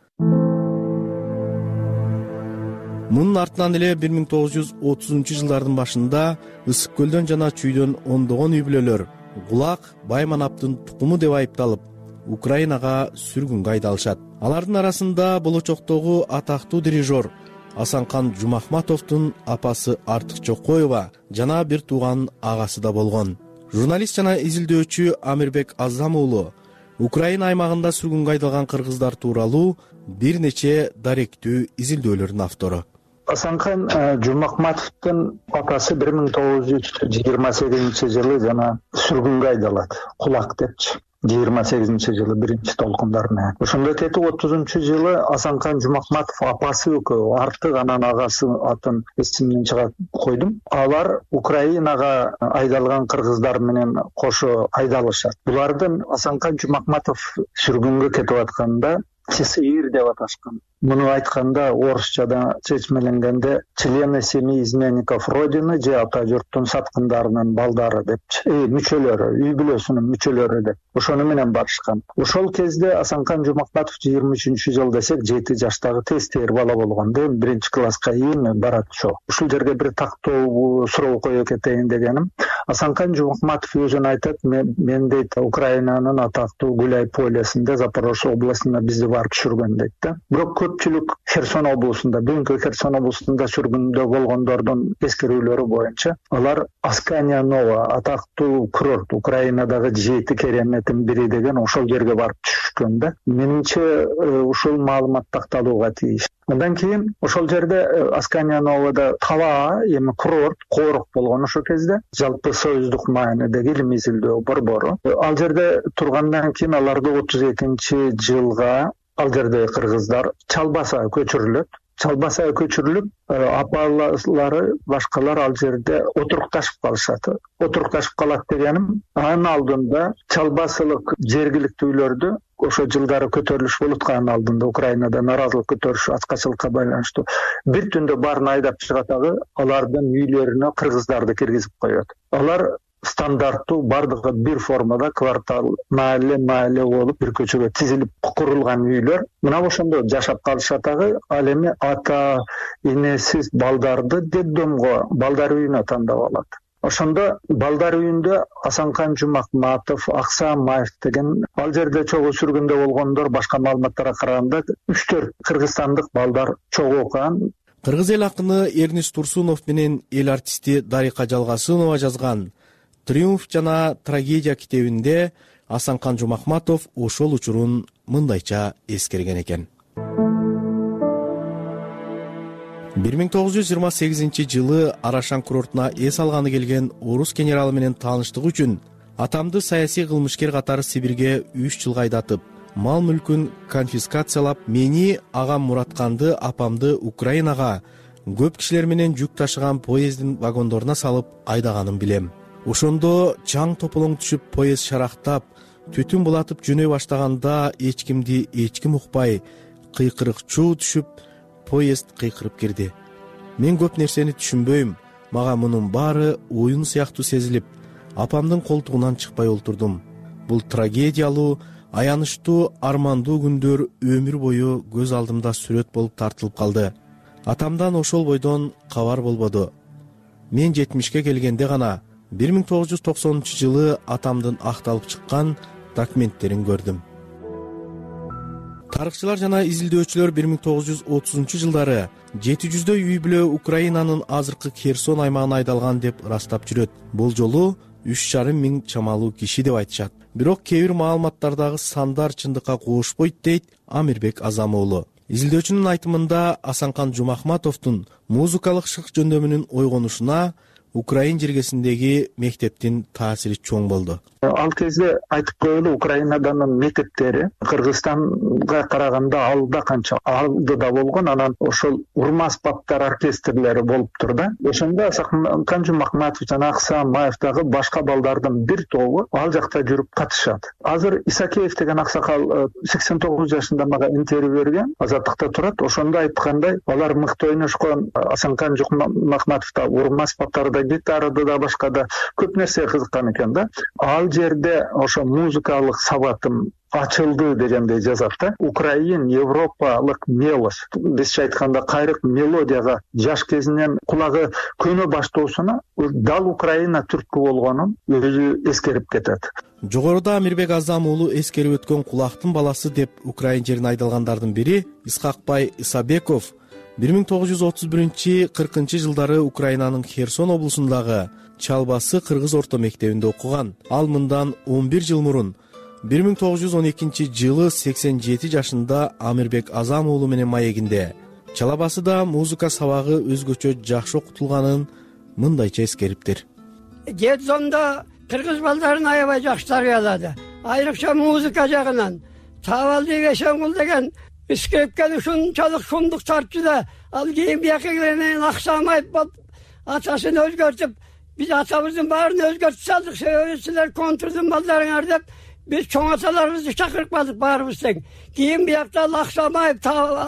Мунун артынан эле бир миң тогуз жүз отузунчу жылдардын башында Ысык көлдөн жана Чүйдөн ондогон үй бүлөлөр Кулак, Байманаптын тукуму деп айыпталып, Украинага сүргүнгө айдалышат. Алардын арасында болочоктогу атактуу дирижер Асанкан Жумахматовдун апасы Артык Чокоева жана бир тууганын агасы да болгон. Журналист жана изилдөөчү Амирбек Азам уулу Украина аймагында сүргүнгө айдалган кыргыздар тууралуу бир нече даректүү изилдөөлөрдүн автору. Асанкан Жумахматовдун апасы бир миң тогуз жүз жыйырма сегизинчи жылы жана сүргүнгө айдалат. Кулак депчи. жыйырма сегизинчи жылы биринчи толкундарына. Ошондо тети отузунчу жылы Асанкан Жумахматов апасы экөө, Артык анан агасы атын эсимден чыгат койдум. Алар Украинага айдалган кыргыздар менен кошо айдалышат. Булардын Асанкан Жумахматов сүргүнгө кетип атканда ЧСИР деп аташкан. Муну айтканда орусчада чечмеленгенде члены семьи изменников Родины же ата журттун саткындарынын балдары депчи, э, мүчөлөрү, үй бүлөсүнүн мүчөлөрү деп. Ошону менен барышкан. Ошол кезде Асанкан Жумахматов жыйырма үчүнчү жыл десек жети жаштагы тестер бала болгон. Биринчи класска ийин барат ошо. Ушул жерге бир тактоо суроо коюп кетейин дегеним. Асанкан Жумахматов өзүн айтат, мен дейт Украинанын атактуу Гуляй полесинде Запорожье областына бизди барып түшүргөн дейт да. Бирок көпчүлүк Херсон облусунда, бүгүнкү Херсон облусунда сүргүндө болгондордун эскерүүлөрү боюнча алар Аскания Нова атактуу курорт, Украинадагы жети кереметтин бири деген ошол жерге барып түшкөн да. Менимче ушул маалымат такталууга тийиш. Андан кийин ошол жерде Аскания Новада таба эми курорт, коорук болгон ошол кезде, жалпы союздук маанидеги илимий изилдөө борбору. Ал жерде тургандан кийин аларды отуз экинчи жылга ал жерде кыргыздар Чалбаса көчүрүлөт. Чалбаса көчүрүлүп, апалары, башкалар ал жерде отурукташып калышат. Отурукташып калат дегеним, анын алдында Чалбасылык жергиликтүүлөрдү ошо жылдары көтөрүлүш болуп аткан алдында Украинада наразылык көтөрүш, ачкачылыкка байланыштуу бир түндө баарын айдап чыгатагы алардын үйлөрүнө кыргыздарды киргизип коёт. Алар стандарттуу бардыгы бир формада квартал, маале маале болуп бир көчөгө тизилип курулган үйлөр. Мына ошондо жашап калышатагы, ал эми ата энесиз балдарды детдомго, балдар үйүнө тандап алат. Ошондо балдар үйүндө Асанкан Жумахматов, Аксамаев деген ал жерде чогуу сүргүндө болгондор башка маалыматтарга караганда үч төрт кыргызстандык балдар чогуу окуган. Кыргыз эл акыны Эрнис Турсунов менен эл артисти Дарика Жалгасынова жазган «Триумф жана трагедия» китебинде Асанкан Жумахматов ошол учурун мындайча эскерген экен. бир миң тогуз жүз жыйырма сегизинчи жылы Арашан курортуна эс алганы келген орус генералы менен тааныштык үчүн атамды саясий кылмышкер катары Сибирге үч жылга айдатып, мал мүлкүн конфискациялап, мени, агам Муратканды, апамды Украинага көп кишилер менен жүк ташыган поездин вагондоруна салып айдаганын билем. Ошондо чаң тополоң түшүп, поезд шарактап, түтүн булатып жөнөй баштаганда эч кимди эч ким укпай, кыйкырык чуу түшүп, поезд кыйкырып кирди. Мен көп нерсени түшүнбөйм, мага мунун баары оюн сыяктуу сезилип, апамдын колтугунан чыкпай олтурдум. Бул трагедиялуу, аянычтуу, армандуу күндөр өмүр бою көз алдымда сүрөт болуп тартылып калды. Атамдан ошол бойдон кабар болбоду. Мен жетимишке келгенде гана бир миң тогуз жүз токсонунчу жылы атамдын акталып чыккан документтерин көрдүм. Тарыхчылар жана изилдөөчүлөр бир миң тогуз жүз отузунчу жылдары жети жүздөй үй бүлө Украинанын азыркы Херсон аймагына айдалган деп ырастап жүрөт. Бул жолу үч жарым миң чамалуу киши деп айтышат. Бирок кээ бир маалыматтардагы сандар чындыкка куушпойт дейт Амирбек Азам уулу. Изилдөөчүнүн айтымында Асанкан Жумахматовдун музыкалык шык жөндөмүнүн ойгонушуна Украин жергесиндеги мектептин таасири чоң болду. Ал кезде айтып коелу, Украинаданын мектептери Кыргызстанга караганда алда канча алдыда болгон, анан ошол урмаспаптар оркестрлери болуптур да. Ошондо Асанкан Жумахматов жана Аксамаев дагы башка балдардын бир тобу ал жакта жүрүп катышат. Азыр Исакеев деген аксакал сексен тогуз жашында мага интервью берген, Азаттыкта турат. Ошондо айткандай, алар мыкты ойношкон. Асанкан Жумахматов да урмаспаптарда, гитарада да башка да көп нерсе кызыккан экен да. Ал жерде ошо музыкалык сабатым ачылды дегендей жазат да. Украин европалык мелос, бизче айтканда кайрык мелодияга жаш кезинен кулагы көнө баштоосуна дал Украина түрткү болгонун өзү эскерип кетет. Жогоруда Амирбек Азам уулу эскерип өткөн кулактын баласы деп Украин жерине айдалгандардын бири Исхакбай Исабеков бир миң тогуз жүз отуз биринчи кыркынчы жылдары Украинанын Херсон облусундагы Чалбасы кыргыз орто мектебинде окуган. Ал мындан он бир жыл мурун бир миң тогуз жүз он экинчи жылы сексен жети жашында Амирбек Азам уулу менен маегинде Чалабасыда музыка сабагы өзгөчө жакшы окутулганын мындайча эскериптир. Жетзонда кыргыз балдарын аябай жакшы тарбиялады. Айрыкча музыка жагынан. Табалдык Эшенгул деген скрипкени ушунчалык шундук тартчу да, ал кийин бияка менен аксамайып болуп, атасын өзгөртүп, биз атабыздын баарын өзгөртүп салдык. Силер контрдун балдарыңар деп, биз чоң аталарыбызды чакырып калдык баарыбыз тең. Кийин биякта Аксамаев,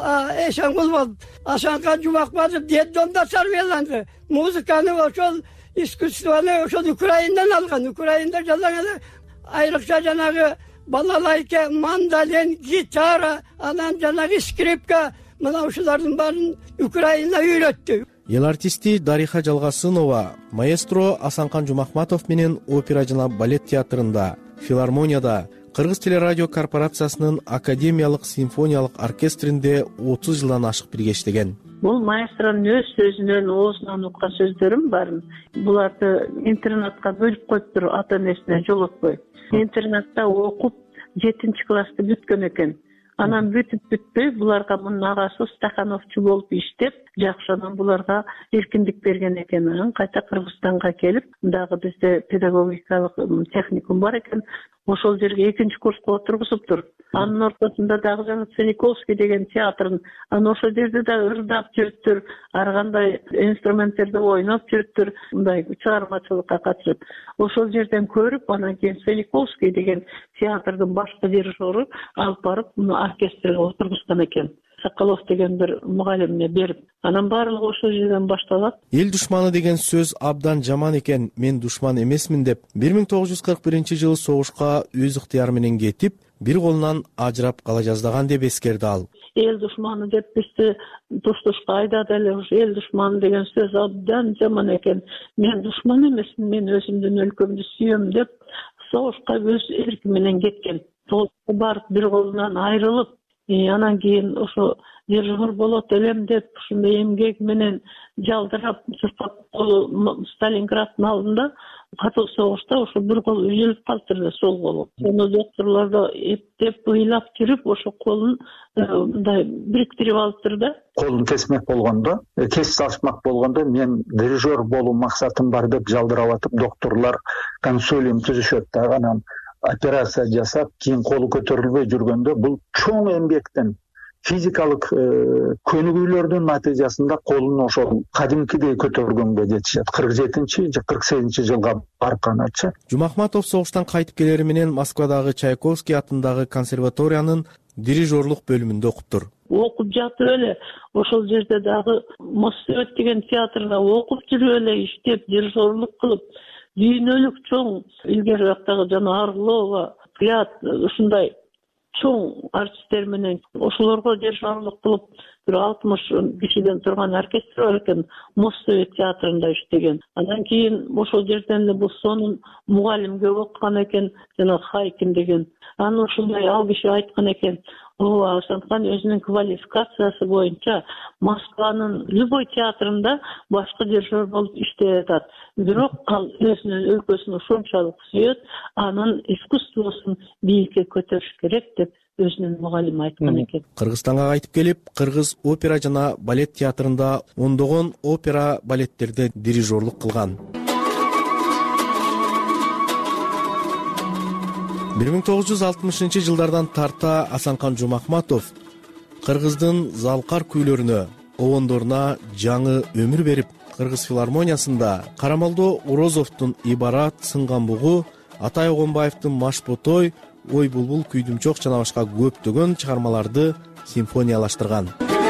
Эшенгул болуп, Асанкан Жумакбатов детдомдо тарбияланды. Музыканы ошол искусствону ошол Украинадан алган. Украинада жалаңада айрыкча жанагы балалайка, мандолин, гитара, анан жанагы скрипка, мына ушулардын баарын Украина үйрөттү. Эл артисти Дариха Жалгасынова маэстро Асанкан Жумакматов менен опера жана балет театрында, филармонияда, Кыргыз телерадио корпорациясынын академиялык симфониялык оркестринде отуз жылдан ашык бирге иштеген. Бул маэстронун өз сөзүнөн, оозунан уккан сөздөрүм барын. Буларды интернатка бөлүп коюптур, ата энесине жолотпой. Интернатта окуп жетинчи классты бүткөн экен. Анан бүтүп бүтпөй буларга мунун агасы стакановчу болуп иштеп, жакшы анан буларга эркиндик берген экен. Анан кайта Кыргызстанга келип, дагы бизде педагогикалык техникум бар экен. Ошол жерге экинчи курска отургузуптур. Анын ортосунда дагы жана Цениковский деген театрын, анан ошол жерде да ырдап жүрүптүр, ар кандай инструменттерди ойноп жүрүптүр, мындай чыгармачылыкка катышып. Ошол жерден көрүп, анан кийин Цениковский деген театрдын башкы дирижеру алып барып, муну оркестрге отургузган экен. Соколов деген бир мугалимине берип, анан баардыгы ошол жерден башталат. Эл душманы деген сөз абдан жаман экен, мен душман эмесмин деп, бир миң тогуз жүз кырк биринчи жылы согушка өз ыктыяры менен кетип, бир колунан ажырап кала жаздаган деп эскерди ал. Эл душманы деп бизди туш-тушка айдады эле. Эл душманы деген сөз абдан жаман экен. Мен душман эмесмин, мен өзүмдүн өлкөмдү сүйөм деп согушка өз эрки менен кеткен. Согушка барып бир колунан айрылып, анан кийин ошо дирижер болот элем деп ушундай эмгек менен жалдырап, чуркап колу Сталинграддын алдында катуу согушта ошо бир кол үзүлүп калыптыр да, сол колу. Аны докторлор да эптеп ыйлап жүрүп ошо колун мындай бириктирип алыптыр да. Колун кесмек болгондо, кесип салышмак болгондо мен дирижер болуу максатым бар деп жалдырап атып, докторлор консилиум түзүшөт да, анан операция жасап, кийин колу көтөрүлбөй жүргөндө бул чоң эмгектен, физикалык көнүгүүлөрдүн натыйжасында колун ошол кадимкидей көтөргөнгө жетишет. кырк жетинчи же кырк сегизинчи жылга барканачы. Жумакматов согуштан кайтып келери менен Москвадагы Чайковский атындагы консерваториянын дирижерлук бөлүмүндө окуптур. Окуп жатып эле ошол жерде дагы Моссовет деген театрда окуп жүрүп эле иштеп, дирижерлук кылып, дүйнөлүк чоң илгери жактагы жана Орлова, Кыят ушундай чоң артисттер менен ошолорго дирижерлук кылып, бир алтымыш кишиден турган оркестр бар экен, Моссовет театрында иштеген. Андан кийин ошол жерден эле бул сонун мугалимге окуган экен, жана Хайкин деген. Анан ушундай ал киши айткан экен, ооба, Асанкан өзүнүн квалификациясы боюнча Москванын любой театрында башкы дирижер болуп иштей атат. Бирок ал өзүнүн өлкөсүн ошончолук сүйөт, анын искусствосун бийикке көтөрүш керек деп өзүнүн мугалими айткан экен. Кыргызстанга кайтып келип, Кыргыз опера жана балет театрында ондогон опера балеттерде дирижерлук кылган. бир миң тогуз жүз алтымышынчы жылдардан тарта Асанкан Жумакматов Кыргыздын залкар күйлөрүнө, обондоруна жаңы өмүр берип, Кыргыз филармониясында Карамолдо Урозовдун Ибарат, Сынган бугу, Атай Огонбаевдин Машботой, Ой булбул, Күйдүмчок жана башка көптөгөн чыгармаларды симфониялаштырган.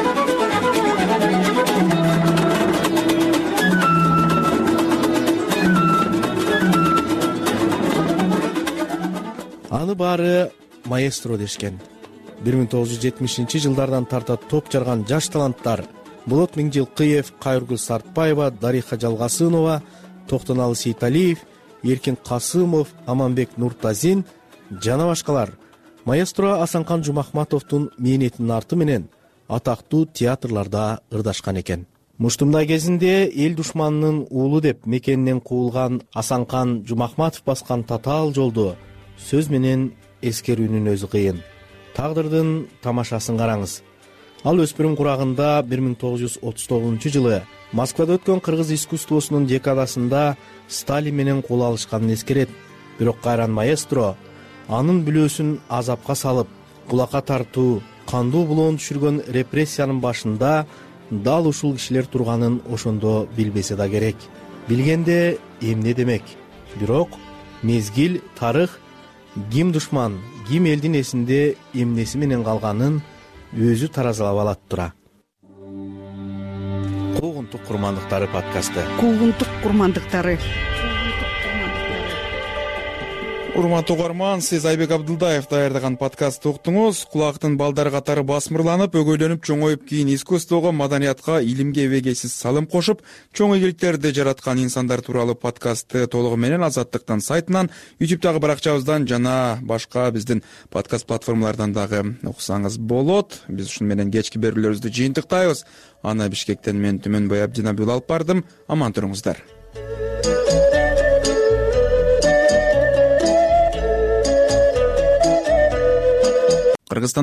Аны баары маэстро дешкен. бир миң тогуз жүз жетимишинчи жылдардан тарта топ жарган жаш таланттар Болот Миңжилкыев, Кайыргүл Сартбаева, Дариха Жалгасынова, Токтоналы Сейталиев, Эркин Касымов, Аманбек Нуртазин жана башкалар маэстро Асанкан Жумакматовдун мээнетинин арты менен атактуу театрларда ырдашкан экен. Муштумдай кезинде эл душманынын уулу деп мекенинен куулган Асанкан Жумахматов баскан татаал жолду сөз менен эскерүүнүн өзү кыйын. Тагдырдын тамашасын караңыз. Ал өспүрүм курагында бир миң тогуз жүз отуз тогузунчу жылы Москвада өткөн кыргыз искусствосунун декадасында Сталин менен кол алышканын эскерет. Бирок кайран маэстро анын бүлөөсүн азапка салып, кулакка тартуу, кандуу булоон түшүргөн репрессиянын башында дал ушул кишилер турганын ошондо билбесе да керек. Билгенде эмне демек? Бирок мезгил, тарых ким душман, ким элдин эсинде эмнеси менен калганын өзү таразалап алат тура. Куугунтук курмандыктары подкасты. Куугунтук курмандыктары. Урматтуу угарман, сиз Айбек Абдылдаев даярдаган подкастты уктуңуз. Кулактын балдары катары басмырланып, өгөйлөнүп, чоңоюп, кийин искусствого, маданиятка, илимге эбегейсиз салым кошуп, чоң ийгиликтерди жараткан инсандар тууралуу подкастты толугу менен Азаттыктын сайтынан, ютубтагы баракчабыздан жана башка биздин подкаст платформалардан дагы уксаңыз болот. Биз ушун менен кечки берүүлөрүбүздү жыйынтыктайбыз. Аны Бишкектен мен Түмөнбай Абдинабил алып бардым. Аман туруңуздар. Кыргызстан